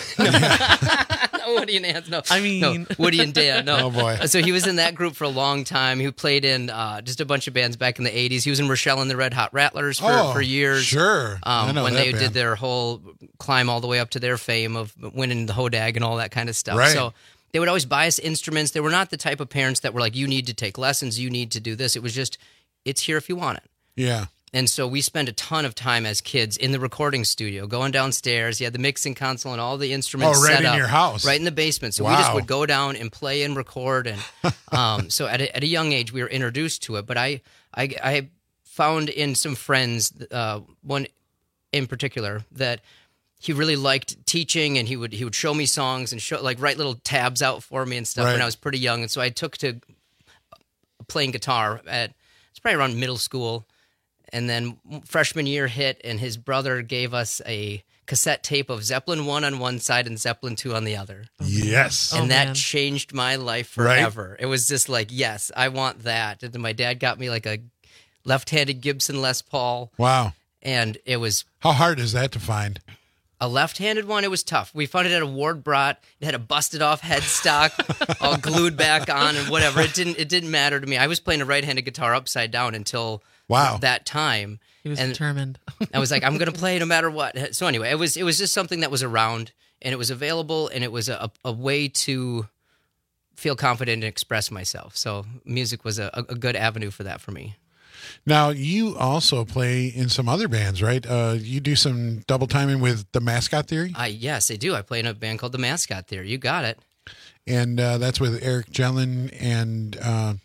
Speaker 10: No, Woody and Dan. No,
Speaker 11: I mean...
Speaker 10: no, Woody and Dan. No.
Speaker 8: Oh, boy.
Speaker 10: So he was in that group for a long time. He played in just a bunch of bands back in the 80s. He was in Rochelle and the Red Hot Rattlers for years.
Speaker 8: Sure. I know
Speaker 10: when
Speaker 8: that
Speaker 10: they
Speaker 8: band.
Speaker 10: did their whole climb all the way up to their fame of winning the Hodag and all that kind of stuff.
Speaker 8: Right.
Speaker 10: So they would always buy us instruments. They were not the type of parents that were like, you need to take lessons, you need to do this. It was just, it's here if you want it.
Speaker 8: Yeah.
Speaker 10: And so we spent a ton of time as kids in the recording studio, going downstairs. You had the mixing console and all the instruments
Speaker 8: right
Speaker 10: set
Speaker 8: in
Speaker 10: up.
Speaker 8: your house.
Speaker 10: Right in the basement. So we
Speaker 8: Wow.
Speaker 10: just would go down and play and record. And so at a young age, we were introduced to it. But I found in some friends, one in particular, that he really liked teaching, and he would show me songs and write little tabs out for me and stuff when I was pretty young. And so I took to playing guitar it's probably around middle school. And then freshman year hit, and his brother gave us a cassette tape of Zeppelin 1 on one side and Zeppelin 2 on the other.
Speaker 8: Yes.
Speaker 10: And that changed my life forever. Right? It was just like, yes, I want that. And then my dad got me like a left-handed Gibson Les Paul.
Speaker 8: Wow.
Speaker 10: And it was...
Speaker 8: How hard is that to find?
Speaker 10: A left-handed one, it was tough. We found it at a Ward Brat. It had a busted-off headstock, all glued back on and whatever. It didn't matter to me. I was playing a right-handed guitar upside down until that time.
Speaker 11: He was determined.
Speaker 10: I was like, I'm going to play no matter what. So anyway, it was just something that was around, and it was available, and it was a way to feel confident and express myself. So music was a good avenue for that for me.
Speaker 8: Now, you also play in some other bands, right? You do some double timing with The Mascot Theory?
Speaker 10: Yes, I do. I play in a band called The Mascot Theory. You got it.
Speaker 8: And that's with Eric Jellin and...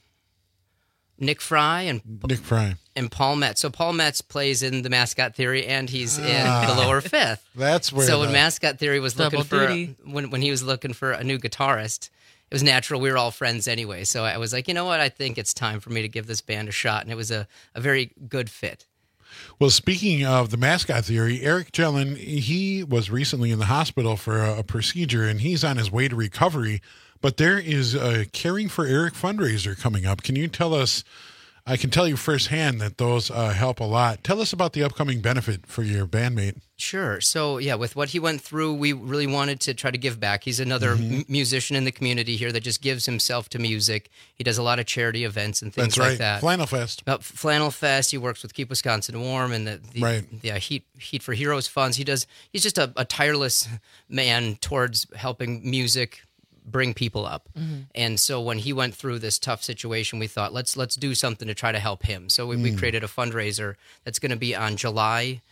Speaker 10: Nick Fry and Paul Metz. So Paul Metz plays in The Mascot Theory, and he's in the Lower Fifth.
Speaker 8: That's where.
Speaker 10: So when Mascot Theory was looking for when he was looking for a new guitarist, it was natural. We were all friends anyway, so I was like, you know what? I think it's time for me to give this band a shot, and it was a very good fit.
Speaker 8: Well, speaking of The Mascot Theory, Eric Jellin, he was recently in the hospital for a procedure, and he's on his way to recovery. But there is a Caring for Eric fundraiser coming up. Can you tell us, I can tell you firsthand that those help a lot. Tell us about the upcoming benefit for your bandmate.
Speaker 10: Sure. So, yeah, with what he went through, we really wanted to try to give back. He's another musician in the community here that just gives himself to music. He does a lot of charity events and things like that.
Speaker 8: Flannel Fest.
Speaker 10: Flannel Fest. He works with Keep Wisconsin Warm and the Heat for Heroes funds. He's just a tireless man towards helping music bring people up. And so when he went through this tough situation, we thought, let's do something to try to help him. So we created a fundraiser that's going to be on July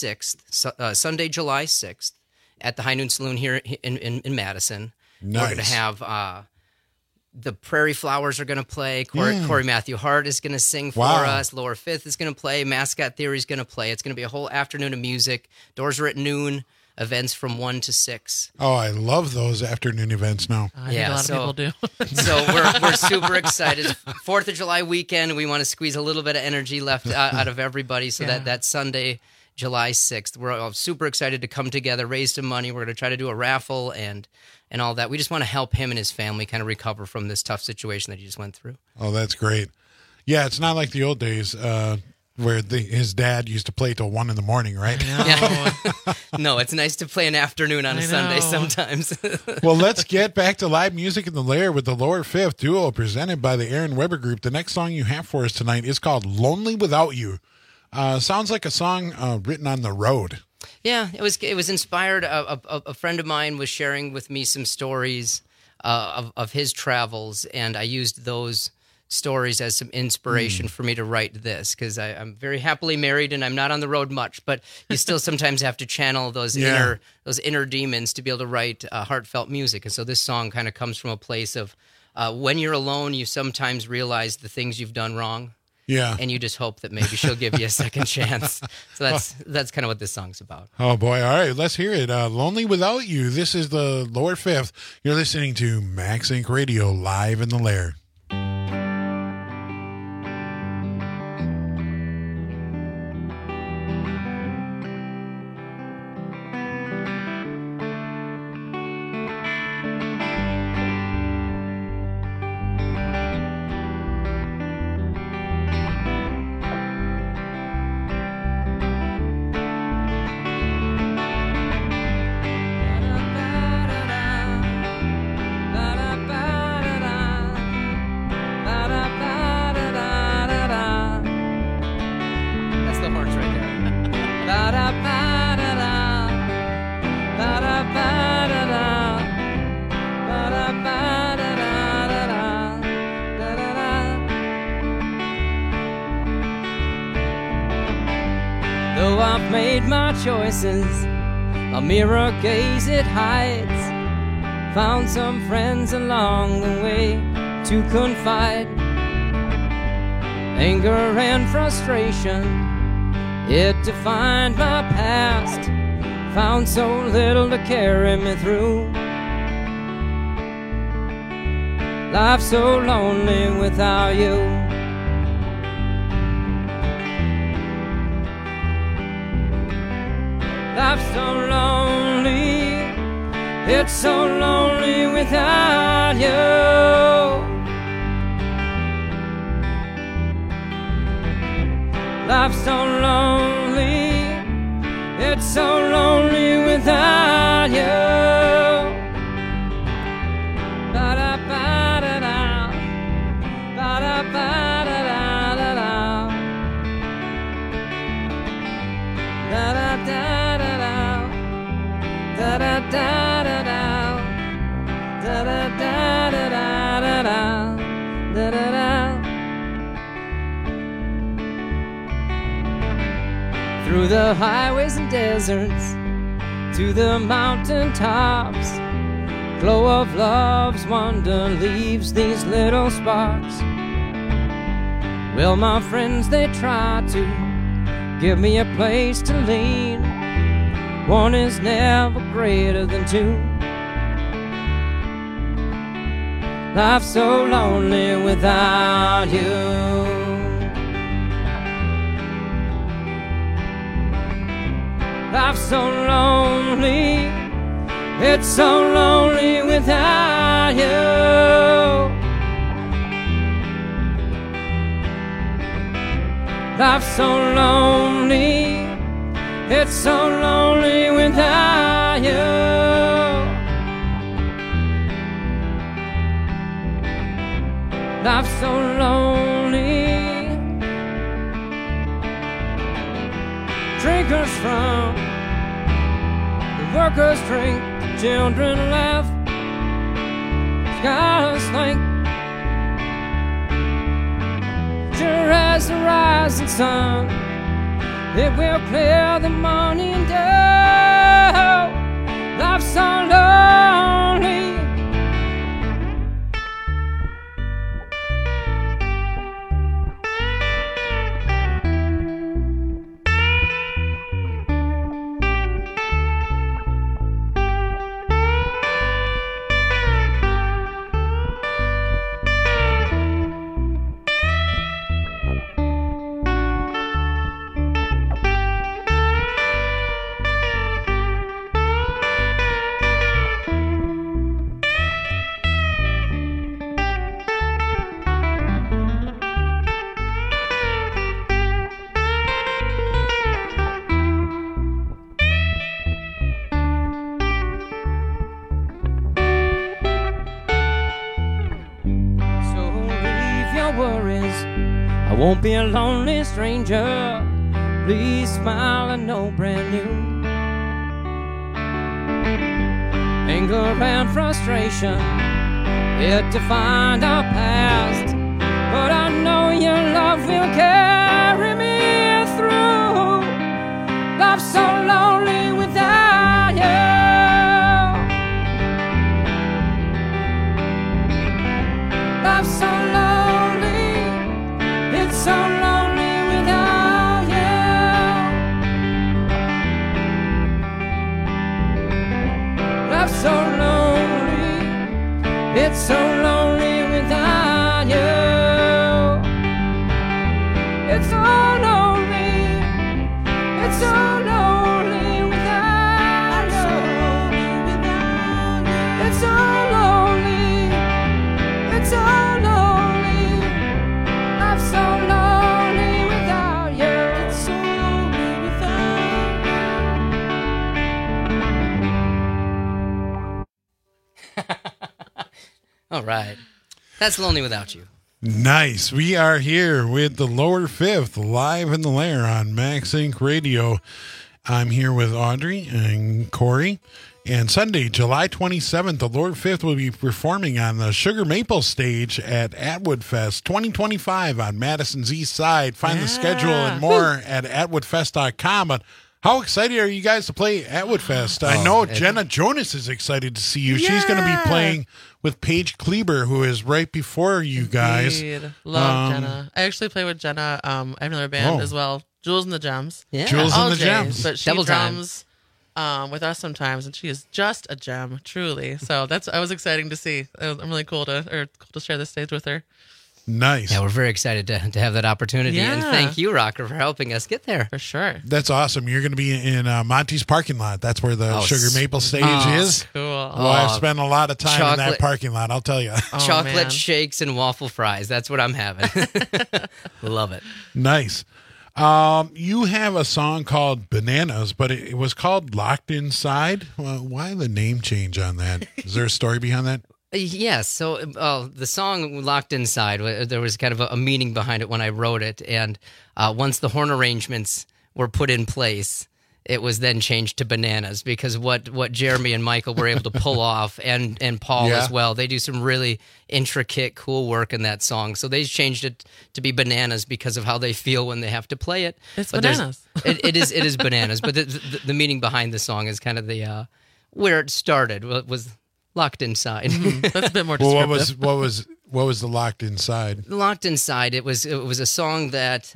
Speaker 10: 6th, Sunday, July 6th, at the High Noon Saloon here in Madison.
Speaker 8: Nice.
Speaker 10: We're going to have the Prairie Flowers are going to play. Corey Matthew Hart is going to sing for us. Lower Fifth is going to play. Mascot Theory is going to play. It's going to be a whole afternoon of music. Doors are at noon. Events from 1 to 6.
Speaker 8: Oh, I love those afternoon events now.
Speaker 11: I think a lot of people do.
Speaker 10: So we're super excited. 4th of July weekend. We want to squeeze a little bit of energy left out of everybody. So that Sunday, July 6th, we're all super excited to come together, raise some money. We're going to try to do a raffle and all that. We just want to help him and his family kind of recover from this tough situation that he just went through.
Speaker 8: Oh, that's great. Yeah, it's not like the old days. Where his dad used to play till 1 a.m, right?
Speaker 10: Yeah. No, it's nice to play an afternoon on a Sunday sometimes.
Speaker 8: Well, let's get back to live music in the Lair with the Lower Fifth duo presented by the Aaron Weber Group. The next song you have for us tonight is called Lonely Without You. Sounds like a song written on the road.
Speaker 10: Yeah, it was inspired. A friend of mine was sharing with me some stories of his travels, and I used those stories as some inspiration for me to write this, because I'm very happily married and I'm not on the road much, but you still sometimes have to channel those inner demons to be able to write heartfelt music. And so this song kind of comes from a place of when you're alone, you sometimes realize the things you've done wrong.
Speaker 8: Yeah.
Speaker 10: And you just hope that maybe she'll give you a second chance. So that's kind of what this song's about.
Speaker 8: Oh, boy. All right, let's hear it. Lonely Without You. This is the Lower Fifth. You're listening to Max Inc. Radio live in the Lair.
Speaker 12: Though I've made my choices, a mirror gaze it hides. Found some friends along the way to confide. Anger and frustration, it defined my past. Found so little to carry me through. Life's so lonely without you. Life's so lonely, it's so lonely without you. Life's so lonely, it's so lonely without you. Ba-da-ba-da-da, ba-da-ba-da-da-da-da, da-da-da-da-da, da-da-da-da-da, da-da-da-da-da-da, da-da-da. Through the highways and deserts, to the mountain tops, glow of love's wonder leaves these little sparks. Well, my friends, they try to give me a place to lean. One is never greater than two. Life's so lonely without you. Life's so lonely, it's so lonely without you. Life's so lonely, it's so lonely without you. Life's so lonely. Drinkers from the workers drink, the children laugh, skies think. Sure as the rising sun, it will clear the morning dew. Life's so lonely. Won't be a lonely stranger. Please smile, I know brand new. Anger and frustration, it defined our past, but I know your love will carry me through. Life's so lonely without you. Life's so lonely, it's so lonely without you. Life's so lonely, it's so lonely without you. It's so lonely, it's so lonely without you. It's so lonely, it's so lonely. I'm so lonely without you. It's so lonely without you.
Speaker 10: All right. That's Lonely Without You.
Speaker 8: Nice. We are here with the Lower Fifth live in the lair on Max Inc. Radio. I'm here with Audrey and Corey. And Sunday, July 27th, the Lower Fifth will be performing on the Sugar Maple stage at Atwood Fest 2025 on Madison's East Side. Find the schedule and more at atwoodfest.com. But How excited are you guys to play at Woodfest? I know Jenna Jonas is excited to see you. Yeah. She's going to be playing with Paige Kleber, who is right before you guys.
Speaker 11: Indeed. Love Jenna. I actually play with Jenna. I have another band as well, Jules and the Gems.
Speaker 8: Yeah. Jules and the Gems.
Speaker 11: But she drums with us sometimes, and she is just a gem, truly. So I was exciting to see. I'm really cool to share this stage with her.
Speaker 8: Nice.
Speaker 10: Yeah, we're very excited to have that opportunity. And thank you, Rocker, for helping us get there.
Speaker 11: For sure.
Speaker 8: That's awesome. You're going to be in Monty's parking lot. That's where the Sugar Maple stage is.
Speaker 11: Cool.
Speaker 8: I've spent a lot of time in that parking lot, I'll tell you.
Speaker 10: Chocolate shakes and waffle fries. That's what I'm having. Love it.
Speaker 8: Nice. You have a song called Bananas, but it was called Locked Inside. Well, why the name change on that? Is there a story behind that?
Speaker 10: Yes. So the song Locked Inside, there was kind of a meaning behind it when I wrote it. And once the horn arrangements were put in place, it was then changed to Bananas, because what Jeremy and Michael were able to pull off, and Paul as well, they do some really intricate, cool work in that song. So they changed it to be Bananas because of how they feel when they have to play it.
Speaker 11: It's bananas.
Speaker 10: It is Bananas. But the meaning behind the song is kind of the where it started was Locked Inside.
Speaker 11: That's a bit more descriptive.
Speaker 8: Well, what was the Locked Inside?
Speaker 10: Locked Inside. It was a song that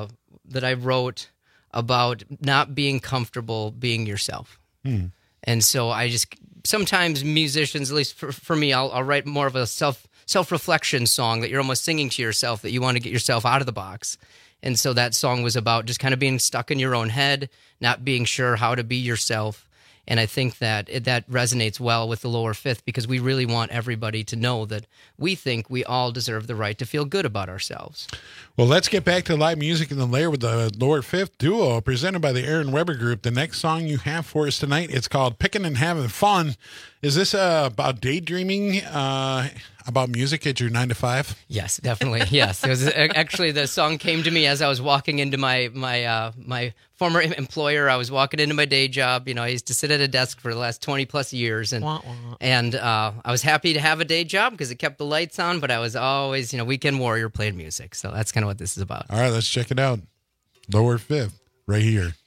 Speaker 10: I wrote about not being comfortable being yourself. And so I just sometimes musicians, at least for me, I'll write more of a self-reflection song that you're almost singing to yourself, that you want to get yourself out of the box. And so that song was about just kind of being stuck in your own head, not being sure how to be yourself. And I think that that resonates well with the Lower Fifth, because we really want everybody to know that we think we all deserve the right to feel good about ourselves.
Speaker 8: Well, let's get back to live music in the Lair with the Lower Fifth duo presented by the Aaron Weber Group. The next song you have for us tonight, it's called Pickin' and Having Fun. Is this about daydreaming about music at your 9 to 5?
Speaker 10: Yes, definitely. Yes, it was actually the song came to me as I was walking into my former employer. I was walking into my day job. I used to sit at a desk for the last 20 plus years, and I was happy to have a day job because it kept the lights on. But I was always weekend warrior playing music. So that's kind of what this is about.
Speaker 8: All right, let's check it out. Lower Fifth, right here.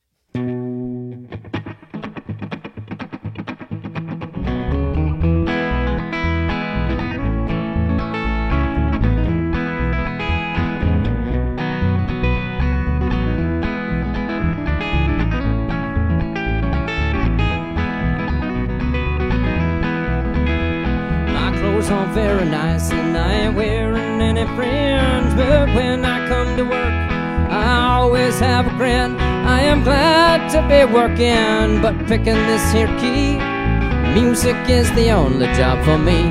Speaker 12: All very nice, and I ain't wearing any fringe, but when I come to work I always have a grin. I am glad to be working, but picking this here key, music is the only job for me.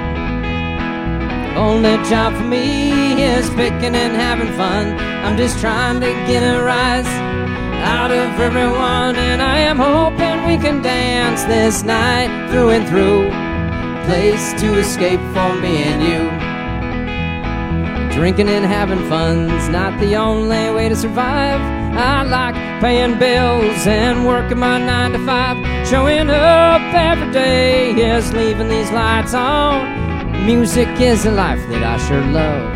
Speaker 12: Only job for me is picking and having fun. I'm just trying to get a rise out of everyone, and I am hoping we can dance this night through and through. Place to escape for me and you. Drinking and having fun's not the only way to survive. I like paying bills and working my 9 to 5. Showing up every day is leaving these lights on. Music is a life that I sure love.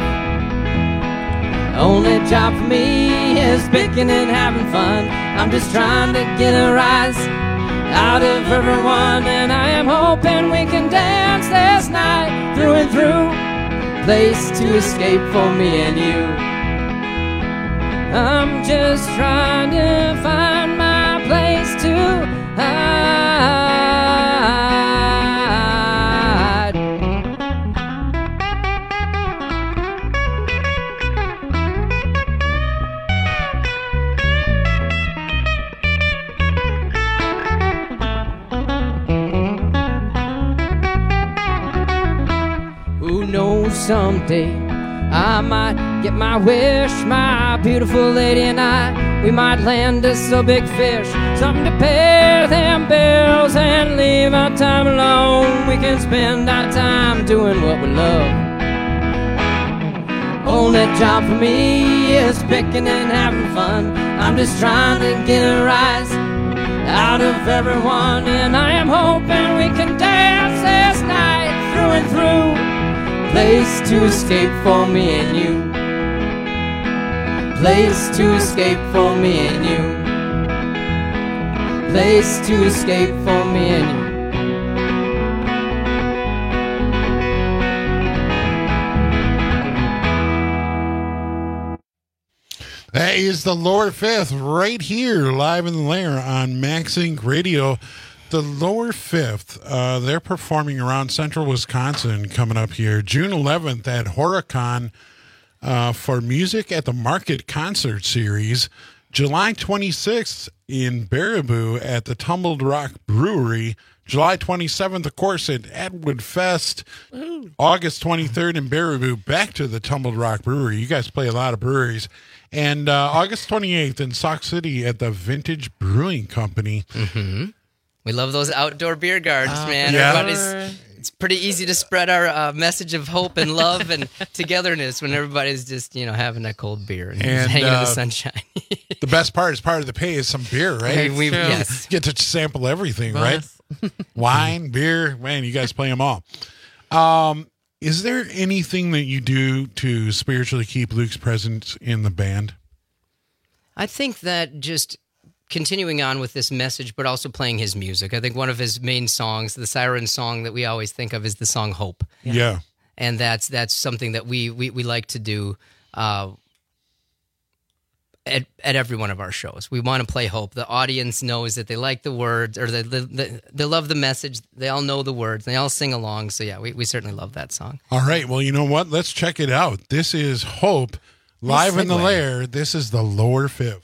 Speaker 12: Only job for me is picking and having fun. I'm just trying to get a rise out of everyone, and I am hoping we can dance this night through and through. Place to escape for me and you. I'm just trying to find my place to hide. Someday I might get my wish. My beautiful lady and I, we might land us a big fish, something to pay them bills and leave our time alone. We can spend our time doing what we love. Only job for me is picking and having fun. I'm just trying to get a rise out of everyone, and I am hoping we can dance this night through and through. Place to escape for me and you. Place to escape for me and you. place to escape for me and you.
Speaker 8: That is the Lower Fifth right here, live in the lair on Max Inc. Radio. The Lower Fifth, they're performing around central Wisconsin coming up here. June 11th at Horicon for Music at the Market concert series. July 26th in Baraboo at the Tumbled Rock Brewery. July 27th, of course, at Atwood Fest. August 23rd in Baraboo, back to the Tumbled Rock Brewery. You guys play a lot of breweries. And August 28th in Sauk City at the Vintage Brewing Company.
Speaker 10: Mm-hmm. We love those outdoor beer gardens, man.
Speaker 8: Yeah.
Speaker 10: It's pretty easy to spread our message of hope and love and togetherness when everybody's just, having that cold beer and hanging in the sunshine.
Speaker 8: The best part of the pay is some beer, right?
Speaker 10: Yes.
Speaker 8: Get to sample everything, right? Wine, beer, man, you guys play them all. Is there anything that you do to spiritually keep Luke's presence in the band?
Speaker 10: I think that just continuing on with this message, but also playing his music. I think one of his main songs, the Siren song that we always think of, is the song Hope.
Speaker 8: Yeah.
Speaker 10: And that's something that we like to do at every one of our shows. We want to play Hope. The audience knows that they like the words, or they love the message. They all know the words. They all sing along. So yeah, we certainly love that song.
Speaker 8: All right. Well, you know what? Let's check it out. This is Hope, live in the lair. This is the Lower Fifth.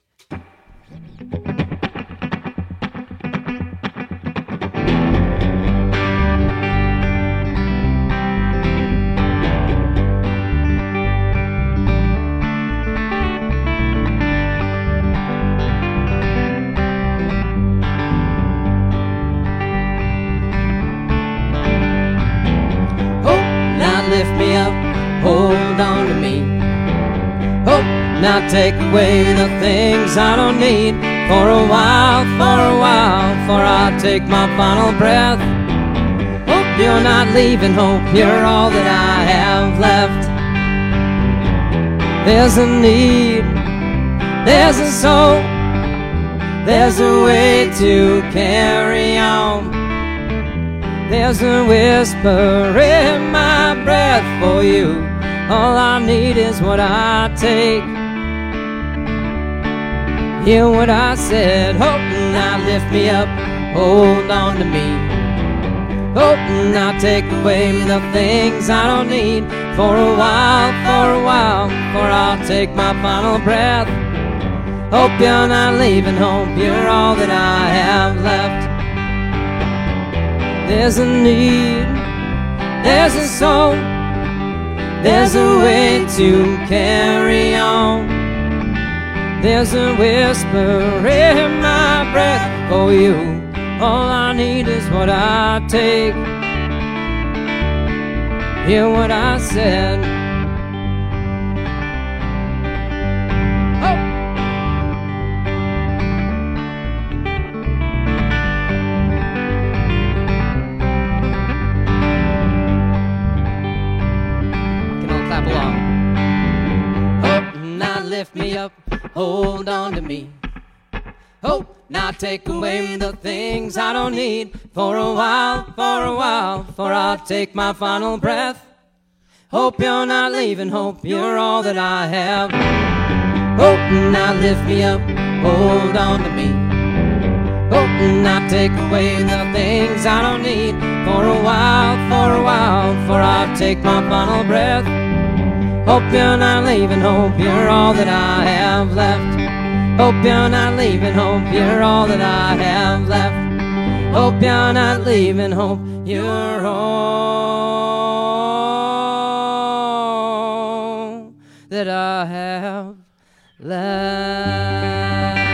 Speaker 12: Lift me up, hold on to me. Hope not take away the things I don't need. For a while, for I'll take my final breath. Hope you're not leaving, hope you're all that I have left. There's a need, there's a soul, there's a way to carry on. There's a whisper in my breath for you. All I need is what I take. Hear what I said. Hope now lift me up, hold on to me. Hope now take away the things I don't need. For a while, for I'll take my final breath. Hope you're not leaving, hope you're all that I have left. There's a need, there's a soul, there's a way to carry on. There's a whisper in my breath for you. All I need is what I take. Hear what I said. Lift me up, hold on to me. Hope not take away the things I don't need. For a while, for I'll take my final breath. Hope you're not leaving, hope you're all that I have. Hope not lift me up, hold on to me. Hope not take away the things I don't need. For a while, for I'll take my final breath. Hope you're not leaving, hope you're all that I have left. Hope you're not leaving, hope you're all that I have left. Hope you're not leaving, hope you're all that I have left.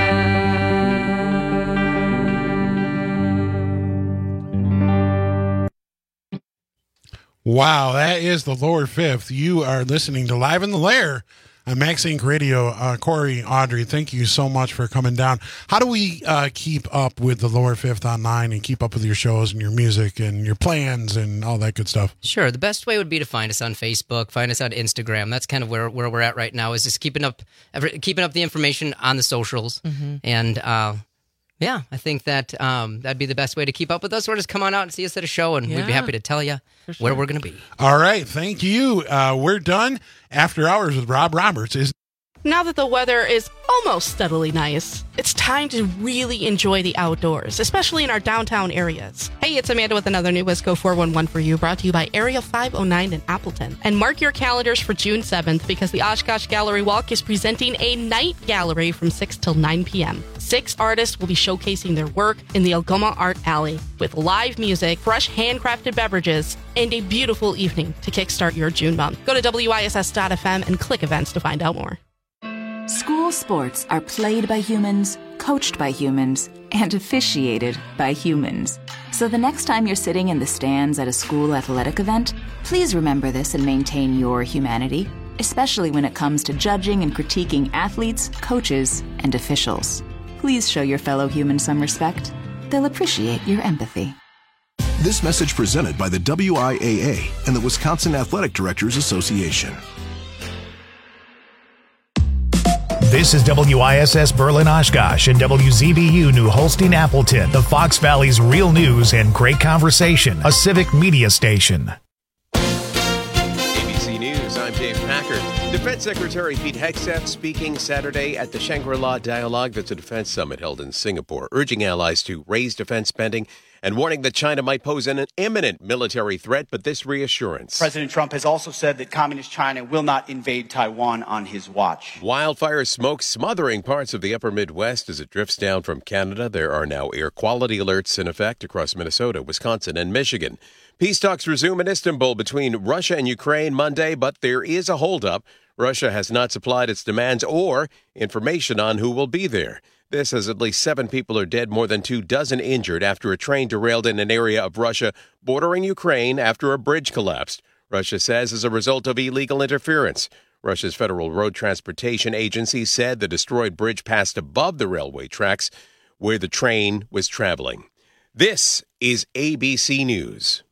Speaker 8: Wow, that is the Lower Fifth. You are listening to Live in the Lair on Max Inc. Radio. Corey, Audrey, thank you so much for coming down. How do we keep up with the Lower Fifth online and keep up with your shows and your music and your plans and all that good stuff?
Speaker 10: Sure. The best way would be to find us on Facebook, find us on Instagram. That's kind of where we're at right now, is just keeping up the information on the socials.
Speaker 11: Mm-hmm.
Speaker 10: And Yeah, I think that that'd be the best way to keep up with us, or just come on out and see us at a show, and we'd be happy to tell you where we're going to be.
Speaker 8: All right, thank you. We're done. After Hours with Rob Roberts is...
Speaker 5: Now that the weather is almost steadily nice, it's time to really enjoy the outdoors, especially in our downtown areas. Hey, it's Amanda with another new Wisco 411 for you, brought to you by Area 509 in Appleton. And mark your calendars for June 7th because the Oshkosh Gallery Walk is presenting a night gallery from 6 till 9 p.m. 6 artists will be showcasing their work in the Algoma Art Alley with live music, fresh handcrafted beverages, and a beautiful evening to kickstart your June month. Go to WISS.FM and click events to find out more.
Speaker 20: School sports are played by humans, coached by humans, and officiated by humans. So the next time you're sitting in the stands at a school athletic event, please remember this and maintain your humanity, especially when it comes to judging and critiquing athletes, coaches, and officials. Please show your fellow humans some respect. They'll appreciate your empathy.
Speaker 7: This message presented by the WIAA and the Wisconsin Athletic Directors Association.
Speaker 1: This is WISS Berlin Oshkosh and WZBU New Holstein Appleton, the Fox Valley's real news and great conversation, a civic media station.
Speaker 2: ABC News, I'm Dave Packard. Defense Secretary Pete Hegseth speaking Saturday at the Shangri-La Dialogue. That's a defense summit held in Singapore, urging allies to raise defense spending and warning that China might pose an imminent military threat, but this reassurance.
Speaker 21: President Trump has also said that Communist China will not invade Taiwan on his watch.
Speaker 2: Wildfire smoke smothering parts of the upper Midwest as it drifts down from Canada. There are now air quality alerts in effect across Minnesota, Wisconsin, and Michigan. Peace talks resume in Istanbul between Russia and Ukraine Monday, but there is a holdup. Russia has not supplied its demands or information on who will be there. This as at least 7 people are dead, more than 24 injured after a train derailed in an area of Russia bordering Ukraine after a bridge collapsed. Russia says as a result of illegal interference. Russia's Federal Road Transportation Agency said the destroyed bridge passed above the railway tracks where the train was traveling. This is ABC News.